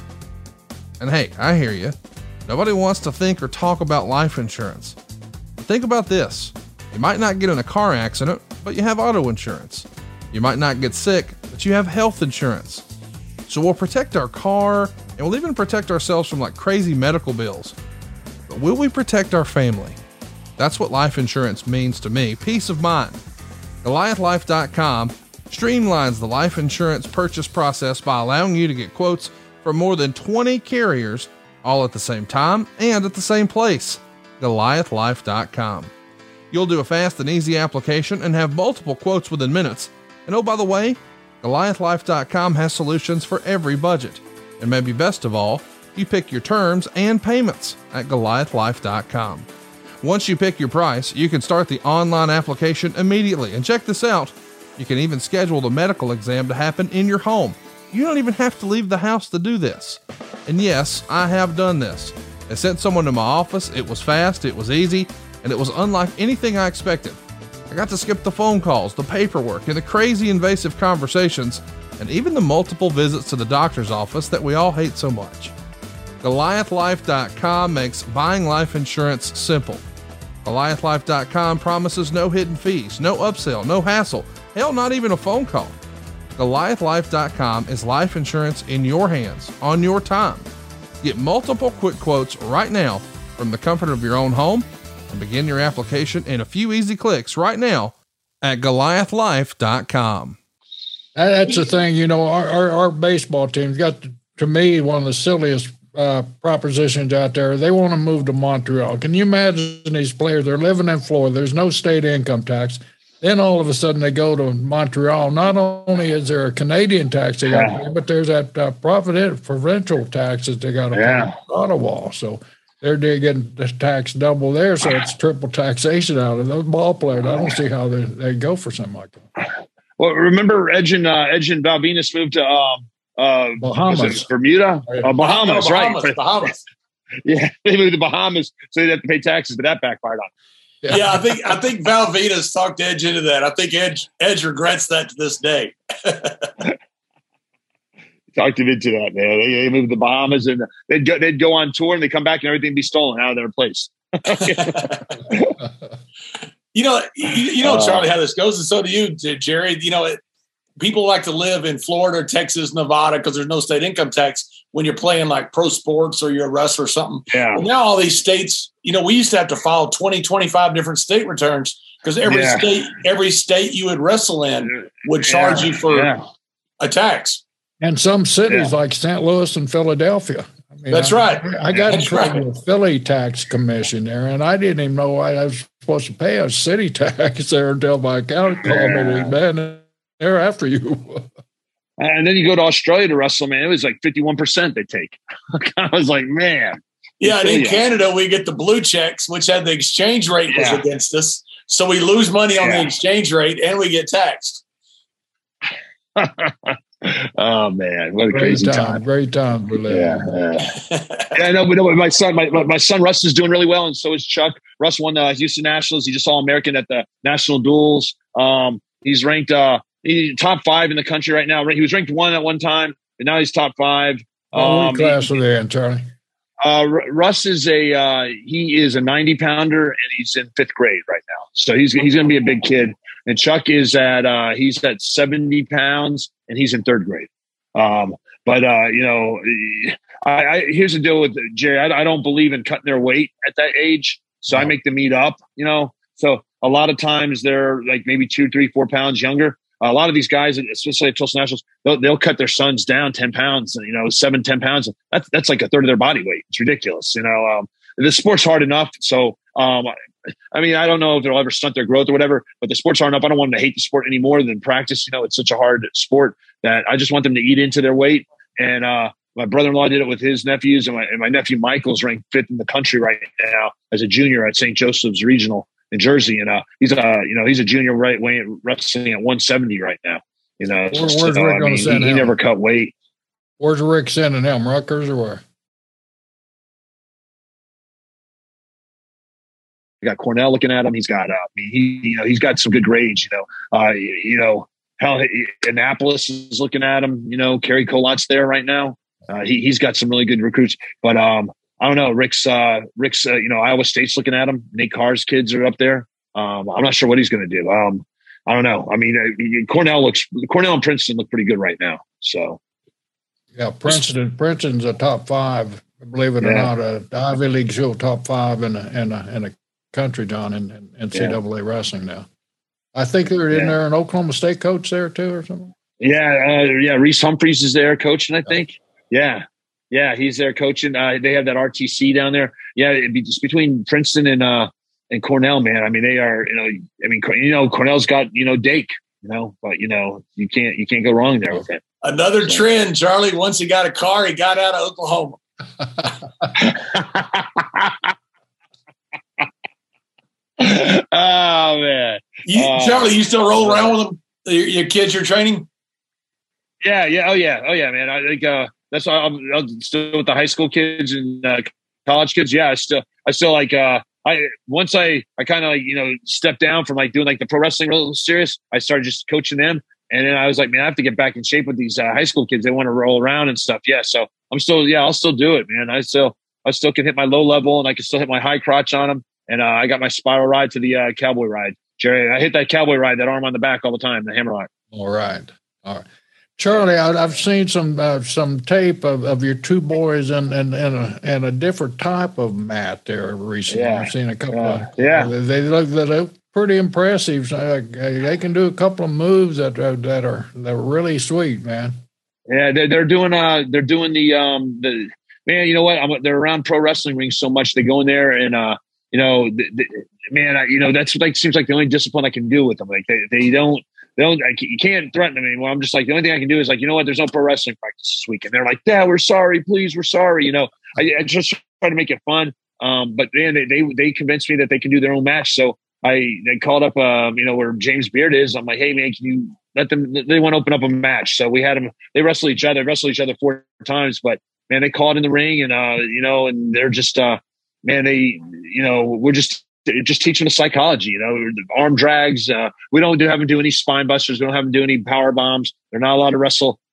I: And hey, I hear you. Nobody wants to think or talk about life insurance. But think about this. You might not get in a car accident, but you have auto insurance. You might not get sick, but you have health insurance. So we'll protect our car, and we'll even protect ourselves from like crazy medical bills. But will we protect our family? That's what life insurance means to me. Peace of mind. Goliath Life dot com streamlines the life insurance purchase process by allowing you to get quotes from more than twenty carriers all at the same time and at the same place. Goliath Life dot com. You'll do a fast and easy application and have multiple quotes within minutes. And oh, by the way, Goliath Life dot com has solutions for every budget. And maybe best of all, you pick your terms and payments at Goliath Life dot com. Once you pick your price, you can start the online application immediately. And check this out. You can even schedule the medical exam to happen in your home. You don't even have to leave the house to do this. And yes, I have done this. I sent someone to my office. It was fast, it was easy, and it was unlike anything I expected. I got to skip the phone calls, the paperwork, and the crazy invasive conversations, and even the multiple visits to the doctor's office that we all hate so much. Goliath Life dot com makes buying life insurance simple. Goliath Life dot com promises no hidden fees, no upsell, no hassle, hell, not even a phone call. Goliath Life dot com is life insurance in your hands, on your time. Get multiple quick quotes right now from the comfort of your own home and begin your application in a few easy clicks right now at Goliath Life dot com.
H: That's the thing, you know, our, our, our baseball team's got, to me, one of the silliest uh, propositions out there. They want to move to Montreal. Can you imagine these players? They're living in Florida. There's no state income tax. Then all of a sudden they go to Montreal. Not only is there a Canadian tax they got to pay, but there's that uh, profit provincial tax that they got to
G: Yeah.
H: pay in Ottawa. So they're they're getting the tax double there. So it's triple taxation out of those ball players. I don't see how they, they go for something like that.
G: Well, remember Edge and uh, Edge and Val Venus moved to um, uh,
H: Bahamas.
G: was it Bermuda, uh, Bahamas,
F: No,
G: right?
F: Bahamas, Bahamas.
G: Yeah, they moved to Bahamas, so they have to pay taxes, but that backfired on.
H: Yeah.
F: Yeah, I think I think Val Venus talked Edge into that. I think Edge Edge regrets that to this day.
G: Talked him into that, man. They, they moved the Bahamas, and they'd go, they'd go on tour, and they come back, and everything be stolen out of their place.
F: you know, you, you know, Charlie, how this goes, and so do you, Jerry. You know, it, people like to live in Florida, Texas, Nevada because there's no state income tax when you're playing like pro sports or you're a wrestler or something.
G: Yeah.
F: Well, now all these states, you know, we used to have to file twenty, twenty-five different state returns because every
G: yeah.
F: state, every state you would wrestle in would charge
G: yeah.
F: you for
G: yeah.
F: a tax.
H: And some cities
G: Yeah.
H: like Saint Louis and Philadelphia. I mean,
F: That's
H: I,
F: right.
H: I got in
F: That's
H: trouble
F: right.
H: with Philly tax commission there, and I didn't even know why I was supposed to pay a city tax there until my accountant called
G: Yeah.
H: me. Man, they're after you.
G: And then you go to Australia to wrestle, man. It was like fifty-one percent they take. I was like, man.
F: Yeah, and in
G: Yeah.
F: Canada, we get the blue checks, which had the exchange rate was
G: Yeah.
F: against us. So we lose money on
G: Yeah.
F: the exchange rate and we get taxed.
G: Oh man, what a
H: Great
G: crazy
H: time,
G: time!
H: great time we live.
G: Yeah, yeah. yeah. No, but no, my son, my my son Russ is doing really well, and so is Chuck. Russ won the Houston Nationals. He just all American at the national duels. Um, he's ranked uh, he's top five in the country right now. He was ranked one at one time, and now he's top five.
H: What
G: Um,
H: class are they in, Charlie?
G: Uh, Russ is a uh, he is a ninety pounder, and he's in fifth grade right now. So he's he's going to be a big kid. And Chuck is at uh, he's at seventy pounds, and he's in third grade. Um, but uh, you know, I, I here's the deal with Jerry. I, I don't believe in cutting their weight at that age, so I make them eat up. You know, so a lot of times they're like maybe two, three, four pounds younger. A lot of these guys, especially at Tulsa Nationals, they'll, they'll cut their sons down ten pounds. You know, seven, ten pounds. That's that's like a third of their body weight. It's ridiculous. You know, um, the sport's hard enough. So, um, I mean, I don't know if they'll ever stunt their growth or whatever, but the sport's hard enough. I don't want them to hate the sport any more than practice. You know, it's such a hard sport that I just want them to eat into their weight. And uh, my brother-in-law did it with his nephews, and my, and my nephew Michael's ranked fifth in the country right now as a junior at Saint Joseph's Regional in Jersey, and uh, he's a you know he's a junior right weighing wrestling at one seventy right now. You know,
H: Where, where's
G: so,
H: Rick
G: I
H: going
G: mean,
H: to send
G: he, he
H: him?
G: never cut weight.
H: Where's Rick sending him? Rutgers or where?
G: You got Cornell looking at him. He's got, uh, I mean, he, you know, he's got some good grades. You know, uh, you know, hell, Annapolis is looking at him. You know, Kerry Colot's there right now. Uh, he he's got some really good recruits. But um, I don't know. Rick's, uh, Rick's, uh, you know, Iowa State's looking at him. Nate Carr's kids are up there. Um, I'm not sure what he's going to do. Um, I don't know. I mean, uh, Cornell looks, Cornell and Princeton look pretty good right now. So,
H: yeah, Princeton. Princeton's a top five. Believe it or
G: Yeah.
H: not, a Ivy League show top five in a in a, in a country, John, in, in N C double A wrestling now. I think they're in
G: Yeah.
H: there an Oklahoma State coach there too, or something.
G: yeah, uh, yeah. Reese Humphreys is there coaching, I think. Yeah. Yeah. He's there coaching. Uh, they have that R T C down there. Yeah. It'd be just between Princeton and, uh, and Cornell, man. I mean, they are, you know, I mean, you know, Cornell's got, you know, Dake, you know, but you know, you can't, you can't go wrong there with him.
F: Another trend, Charlie. Once he got a car, he got out of Oklahoma.
G: Oh man.
F: You,
G: Uh,
F: Charlie, you still roll around with them? Your, your kids you're training?
G: Yeah. Yeah. Oh yeah. Oh yeah, man. I think, uh, that's why I'm, I'm still with the high school kids and uh, college kids. Yeah. I still, I still like, uh, I, once I, I kind of like, you know, stepped down from like doing like the pro wrestling real serious, I started just coaching them. And then I was like, man, I have to get back in shape with these uh, high school kids. They want to roll around and stuff. Yeah. So I'm still, yeah, I'll still do it, man. I still, I still can hit my low level and I can still hit my high crotch on them. And uh, I got my spiral ride to the uh, cowboy ride. Jerry, I hit that cowboy ride, that arm on the back all the time, the hammer ride.
H: All right, all right, Charlie. I, I've seen some uh, some tape of, of your two boys and and and a, and a different type of mat there recently.
G: Yeah.
H: I've seen a couple
G: Yeah.
H: of
G: Yeah.
H: They look they look pretty impressive. Uh, they can do a couple of moves that uh, that are that are really sweet, man.
G: Yeah, they're they're doing uh they're doing the um the man. You know what? I'm, they're around pro wrestling rings so much. They go in there and uh you know the, the, man, I, you know that's like seems like the only discipline I can do with them. Like they they don't. They don't, I, you can't threaten them anymore. I'm just like, the only thing I can do is like, you know what? There's no pro wrestling practice this week. And they're like, Dad, we're sorry. Please, we're sorry. You know, I, I just try to make it fun. Um, but man, they, they, they convinced me that they can do their own match. So I, they called up, um, you know, where James Beard is. I'm like, hey man, can you let them, they want to open up a match. So we had them, they wrestle each other, wrestle each other four times, but man, they called in the ring and, uh, you know, and they're just, uh, man, they, you know, we're just, just teaching the psychology, you know, arm drags. Uh, we don't do have them do any spine busters. We don't have them do any power bombs. They're not allowed to wrestle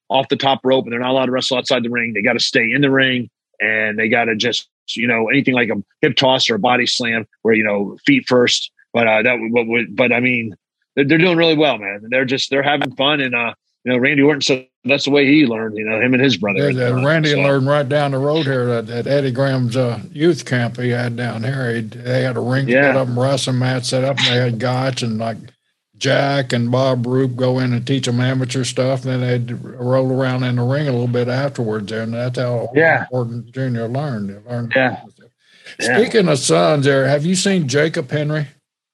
G: off the top rope, and they're not allowed to wrestle outside the ring. They got to stay in the ring, and they got to just, you know, anything like a hip toss or a body slam where, you know, feet first. But uh, that would, would, but I mean, they're, they're doing really well, man. They're just, they're having fun. And, uh, you know, Randy Orton, so that's the way he learned, you know, him and his brother.
H: Yeah, uh, Randy so. learned right down the road here at, at Eddie Graham's uh, youth camp he had down here. He, they had a ring
G: yeah.
H: set up, and wrestling mat set up, and they had Gotch and like Jack and Bob Roop go in and teach them amateur stuff. And then they'd roll around in the ring a little bit afterwards there. And that's how
G: yeah.
H: Orton Junior learned. He learned
G: yeah.
H: Speaking yeah. of sons there, have you seen Jacob Henry?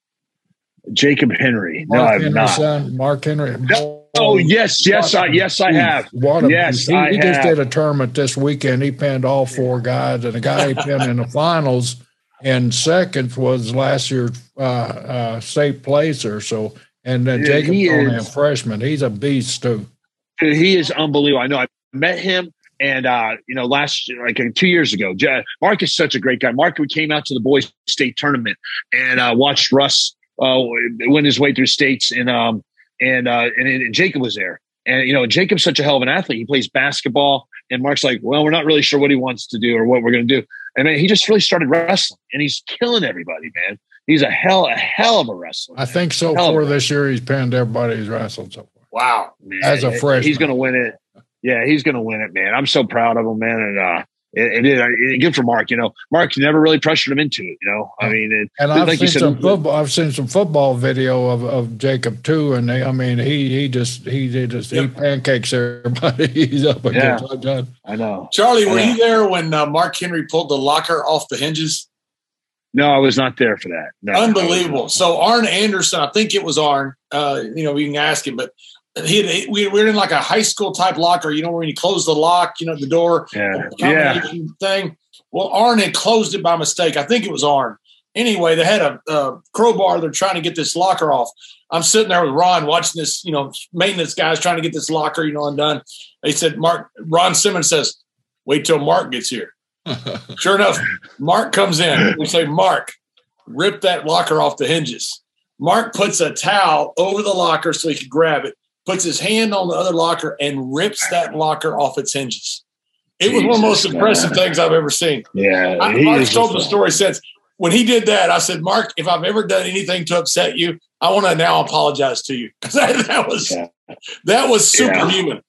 G: Jacob Henry. No,
H: Mark
G: I've
H: Henry's
G: not.
H: son, Mark Henry.
G: No. Oh, yes, yes, I, yes, I have.
H: What a,
G: yes,
H: he,
G: I
H: he
G: have.
H: just did a tournament this weekend. He pinned all four guys, and the guy he pinned in the finals and second was last year's uh, uh, state placer. So, and uh,
G: Yeah,
H: Jacob's
G: he
H: only a
G: is-
H: freshman. He's a beast too.
G: Dude, he is unbelievable. I know. I met him, and uh, you know, last year, like uh, two years ago. Ja- Mark is such a great guy. Mark, we came out to the boys' state tournament and uh, watched Russ uh, win his way through states, and um, and uh, and, and Jacob was there. And you know, Jacob's such a hell of an athlete. He plays basketball, and Mark's like, well, we're not really sure what he wants to do or what we're going to do. And man, he just really started wrestling, and he's killing everybody, man. He's a hell, a hell of a wrestler.
H: I think so
G: Hell
H: far
G: of a-
H: this year he's pinned everybody he's wrestled so far.
F: Wow.
G: Man,
H: As a freshman.
G: he's going to win it. Yeah, he's going to win it, man. I'm so proud of him, man. And uh, it, it is it, good for Mark. You know, Mark never really pressured him into it. You know, I mean, it,
H: And I've
G: like
H: seen
G: you said,
H: some football. I've seen some football video of, of Jacob too, and they, I mean, he he just he did just he pancakes everybody. He's up against.
G: Yeah. I know.
F: Charlie, were
G: I know.
F: you there when uh, Mark Henry pulled the locker off the hinges?
G: No, I was not there for that. No,
F: Unbelievable. So Arn Anderson, I think it was Arn. Uh, you know, we can ask him, but he had, we were in like a high school type locker. You know, when you close the lock, you know, the door,
G: Yeah.
F: the combination thing. Well, Arn had closed it by mistake. I think it was Arn. Anyway, they had a, a crowbar. They're trying to get this locker off. I'm sitting there with Ron watching this. You know, maintenance guys trying to get this locker, you know, undone. They said, Mark. Ron Simmons says, "Wait till Mark gets here." Sure enough, Mark comes in. We say, Mark, rip that locker off the hinges. Mark puts a towel over the locker so he could grab it, puts his hand on the other locker, and rips that locker off its hinges. It was one of the most
G: Jesus,
F: impressive
G: man.
F: things I've ever seen.
G: Yeah,
F: I,
G: he
F: Mark's
G: is
F: told the
G: just a-
F: story since. When he did that, I said, Mark, if I've ever done anything to upset you, I want to now apologize to you. Because that, that was
G: Yeah.
F: that was
G: Yeah.
F: superhuman.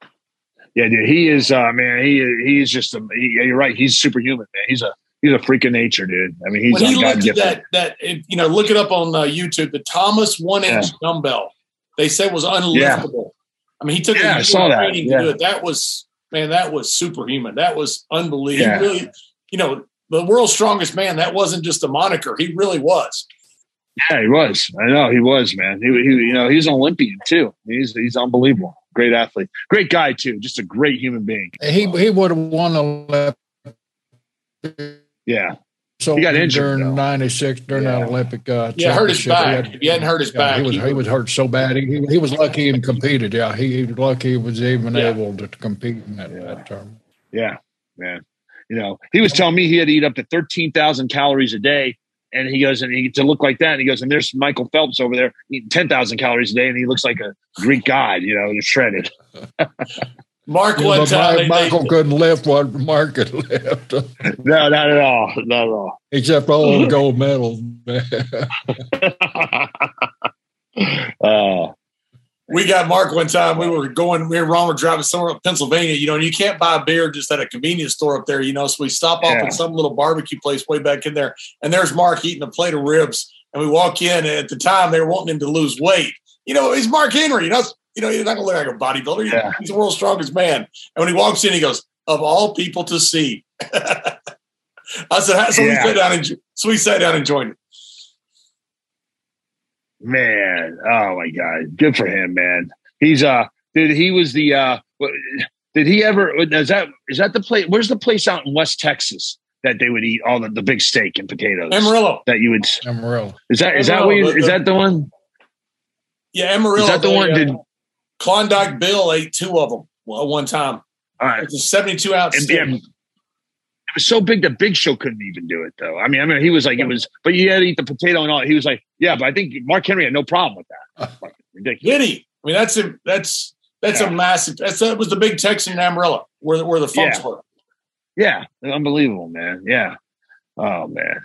G: Yeah, dude, he is. Uh, man, he he's just. A, he, yeah, you're right. He's superhuman, man. He's a he's a freak of nature, dude. I mean, he's
F: When he
G: on God
F: looked at
G: gifted.
F: that, that it- you know, look it up on uh, YouTube. The Thomas one-inch
G: Yeah.
F: dumbbell, they said was unliftable. I mean, he took
G: Yeah,
F: a
G: I
F: year
G: saw
F: of
G: that.
F: training
G: Yeah.
F: to do it. That was man, that was superhuman. That was unbelievable.
G: Yeah.
F: He really, you know, the world's strongest man. That wasn't just a moniker. He really was.
G: Yeah, he was. I know he was, man. He, he you know, he's an Olympian too. He's he's unbelievable. Great athlete. Great guy too. Just a great human being.
H: He he would have won the Olympic.
G: Yeah.
H: So
G: He got injured,
H: during
G: though.
H: ninety-six during
G: Yeah.
H: that Olympic. Uh,
F: Yeah, hurt his
H: championship. He
F: back. If he hadn't hurt his
H: yeah,
F: back,
H: he was
F: he
H: he was hurt so bad. He he, he was lucky he even competed. Yeah, he, he was lucky he was even
F: Yeah.
H: able to compete in that, that tournament.
G: Yeah, man. You know, he was telling me he had to eat up to thirteen thousand calories a day. And he goes, and he to look like that. And he goes, and there's Michael Phelps over there eating ten thousand calories a day. And he looks like a Greek god, you know, shredded.
F: Mark
H: Yeah,
F: one
H: but
F: time.
H: Mi-
F: they-
H: Michael
F: they-
H: couldn't lift what Mark could lift,
G: No, not at all. Not at all.
H: except all the gold medals.
G: uh,
F: We got Mark one time. We were going, me and Ron were driving somewhere up Pennsylvania, you know, and you can't buy beer just at a convenience store up there, you know. So we stop off
G: Yeah.
F: at some little barbecue place way back in there. And there's Mark eating a plate of ribs. And we walk in, and at the time they were wanting him to lose weight. You know, he's Mark Henry. You know, you know, he's not gonna look like a bodybuilder. He's,
G: Yeah.
F: he's the world's strongest man. And when he walks in, he goes, "Of all people to see." I said, so we
G: Yeah.
F: sat down and so we sat down and joined it.
G: man, oh my God, good for him, man. He's uh, dude, he was the uh, what- did he ever? Is that is that the place? Where's the place out in West Texas that they would eat all the, the big steak and potatoes?
F: Amarillo.
G: That you would.
H: Amarillo.
G: Is that is that
F: Amarillo,
G: what you,
F: the-
G: is that the one?
F: Yeah, Amarillo.
G: Is that the
F: they,
G: one?
F: uh,
G: Did
F: Klondike Bill ate two of them well, one time.
G: all right.
F: It's a seventy-two ounce
G: And,
F: steak.
G: yeah, it was so big that Big Show couldn't even do it, though. I mean, I mean, he was like, it was, but you had to eat the potato and all. He was like, yeah, but I think Mark Henry had no problem with that. Fucking ridiculous.
F: Did he? I mean, that's a, that's That's
G: Yeah.
F: a massive. That's that was the big Texan in Amarillo where where the Funks
G: Yeah.
F: were.
G: Yeah, unbelievable, man. Yeah. Oh man.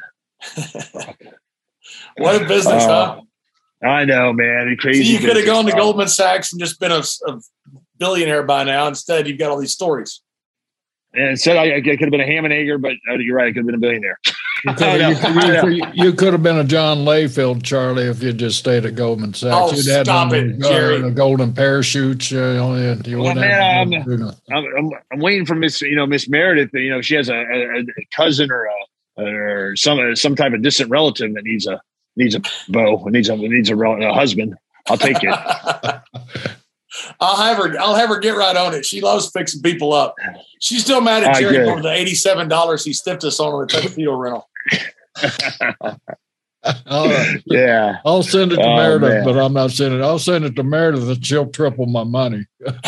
F: What a business,
G: Uh,
F: huh?
G: I know, man. It's crazy.
F: See, you could have
G: business.
F: gone to
G: Oh.
F: Goldman Sachs and just been a, a billionaire by now. Instead, you've got all these stories.
G: And said I, I could have been a ham and egger, but uh, you're right. I could have been a billionaire.
H: You could, you, could, you, you could have been a John Layfield, Charlie, if you just stayed at Goldman Sachs.
F: Oh,
H: You'd had
F: stop
H: them,
F: it,
H: uh,
F: Jerry.
H: The golden parachutes. You know, and you
G: Well,
H: wouldn't
G: man,
H: have to do nothing.
G: I'm, I'm, I'm waiting for Miss, you know, Miss Meredith. You know, she has a, a, a cousin or a, or some some type of distant relative that needs a needs a beau, needs a needs a, rel- a husband. I'll take it.
F: I'll have her. I'll have her get right on it. She loves fixing people up. She's still mad at
G: I
F: Jerry
G: get
F: over
G: it.
F: the eighty-seven dollars he stiffed us on the tuxedo rental.
H: All right.
G: Yeah.
H: I'll send it to
G: Oh,
H: Meredith,
G: man.
H: but I'm not sending it. I'll send it to Meredith and she'll triple my money.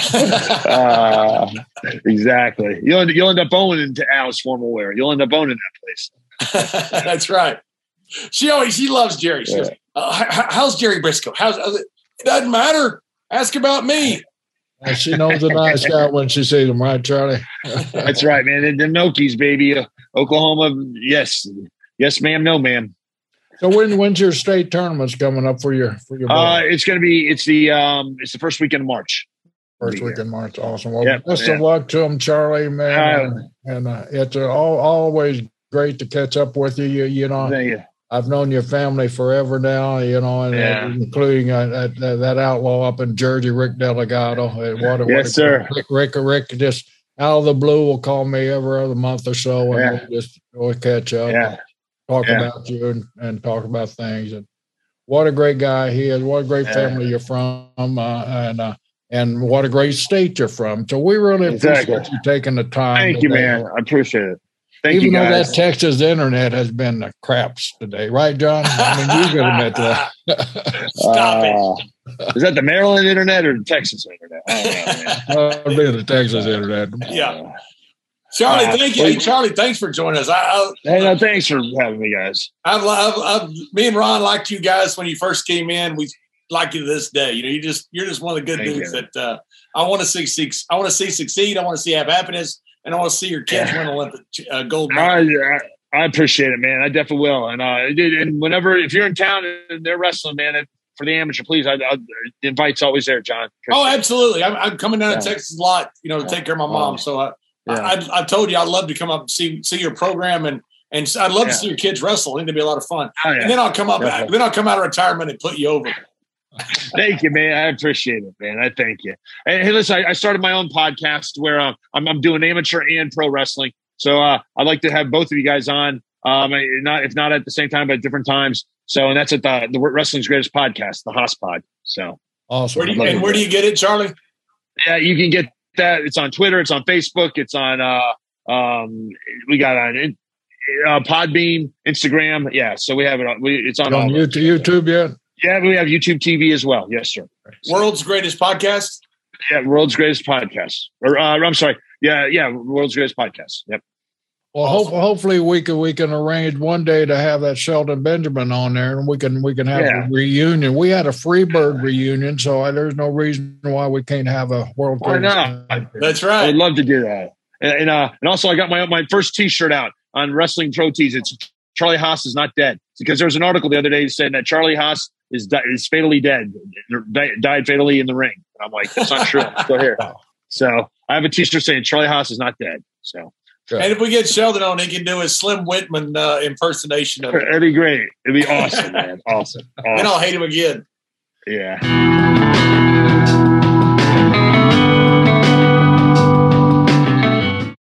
G: Uh, exactly. You'll end, you'll end up owning to Al's formal wear. You'll end up owning that place.
F: That's right. She always she loves Jerry. She
G: Yeah.
F: goes, uh, h- "How's Jerry Briscoe? How's it doesn't matter. Ask about me."
H: And she knows a nice guy when she sees him, right, Charlie?
G: That's right, man. The, the Nokies, baby. Uh, Oklahoma, yes. Yes, ma'am. No, ma'am.
H: So when when's your state tournaments coming up for your for your
G: Uh,
H: boy?
G: it's going to be, it's the, um, it's the first weekend of March.
H: First week in March? Awesome. Well,
G: Yeah,
H: best
G: yeah.
H: of luck to him, Charlie, man.
G: Uh,
H: and and uh, it's uh, all, always great to catch up with you. You, you know,
G: Thank you.
H: I've known your family forever now, you know, and
G: Yeah.
H: uh, including uh, that, that that outlaw up in Jersey, Rick Delgado. Uh, What, a- what
G: Yes,
H: a-
G: sir.
H: Rick, Rick, Rick just out of the blue will call me every other month or so, and
G: Yeah.
H: we'll just we'll catch up,
G: Yeah.
H: talk
G: Yeah.
H: about you, and, and talk about things. And what a great guy he is! What a great
G: Yeah.
H: family you're from, uh, and uh, and what a great state you're from. So we really
G: Exactly.
H: appreciate you taking the time.
G: Thank you,
H: today.
G: man. I appreciate it. Thank
H: Even
G: you,
H: though
G: guys.
H: that Texas internet has been the craps today, right, John? I mean, you could admit that.
F: Stop it.
G: Uh, is that the Maryland internet or the Texas internet? I don't know, man.
H: That'd be the Texas internet.
F: Yeah. Charlie,
G: Uh,
F: thank you. Hey, Charlie, thanks for joining us. I, I,
G: Hey, no, thanks for having me, guys.
F: I've, I've, I've, me and Ron liked you guys when you first came in. We like you to this day. You know, you just you're just one of the good
G: Thank
F: dudes
G: you.
F: that uh, I want to see. see I want to see succeed. I want to see have happiness, and I want to see your kids
G: Yeah.
F: win Olympic uh, gold medal.
G: I, I, I appreciate it, man. I definitely will. And uh, it- and whenever if you're in town and they're wrestling, man, if, for the amateur, please, I, I, the invite's always there, John.
F: Oh, absolutely. I'm, I'm coming down
G: Yeah.
F: to Texas a lot, you know, to take care of my mom.
G: Oh.
F: So I,
G: Yeah.
F: I, I, I told you I'd love to come up and see see your program, and and I'd love
G: Yeah.
F: to see your kids wrestle. I think it'd be a lot of fun.
G: Oh, yeah.
F: And then I'll come up.
G: Definitely.
F: Then I'll come out of retirement and put you over.
G: Thank you, man. I appreciate it, man. I thank you. And hey, listen, I, I started my own podcast where uh, I'm, I'm doing amateur and pro wrestling. So uh, I'd like to have both of you guys on. Um, not if not at the same time, but at different times. So, and that's at the the Wrestling's Greatest Podcast, the Haas Pod. So,
H: Awesome.
F: Where do you,
G: love
F: and
G: it.
F: where do you get it, Charlie?
G: yeah, you can get that. It's on Twitter. It's on Facebook. It's on. Uh, um, we got on uh, Podbean, Instagram. Yeah, so we have it on. We, it's on,
H: on
G: all those.
H: YouTube, YouTube yet?
G: Yeah, we have YouTube T V as well. Yes, sir.
F: World's Greatest Podcast.
G: Yeah, World's Greatest Podcast. Or uh, I'm sorry. Yeah, yeah, World's Greatest Podcast. Yep.
H: Well, hope, hopefully we can we can arrange one day to have that Sheldon Benjamin on there, and we can we can have
G: Yeah.
H: a reunion. We had a Freebird reunion, so I, there's no reason why we can't have a World
G: Why
H: Greatest.
G: not?
F: That's
G: I
F: right.
G: would love to do that. And and, uh, and also, I got my my first T-shirt out on Wrestling Pro Tees. It's Charlie Haas is not dead, because there was an article the other day saying that Charlie Haas is di- is fatally dead, Di- died fatally in the ring. And I'm like, that's not true. I'm still here. So I have a T-shirt saying Charlie Haas is not dead. So
F: And if we get Sheldon on, he can do his Slim Whitman uh, impersonation of it.
G: it'd be great. It'd be awesome, man. Awesome.
F: Then
G: awesome.
F: I'll hate him again.
G: Yeah.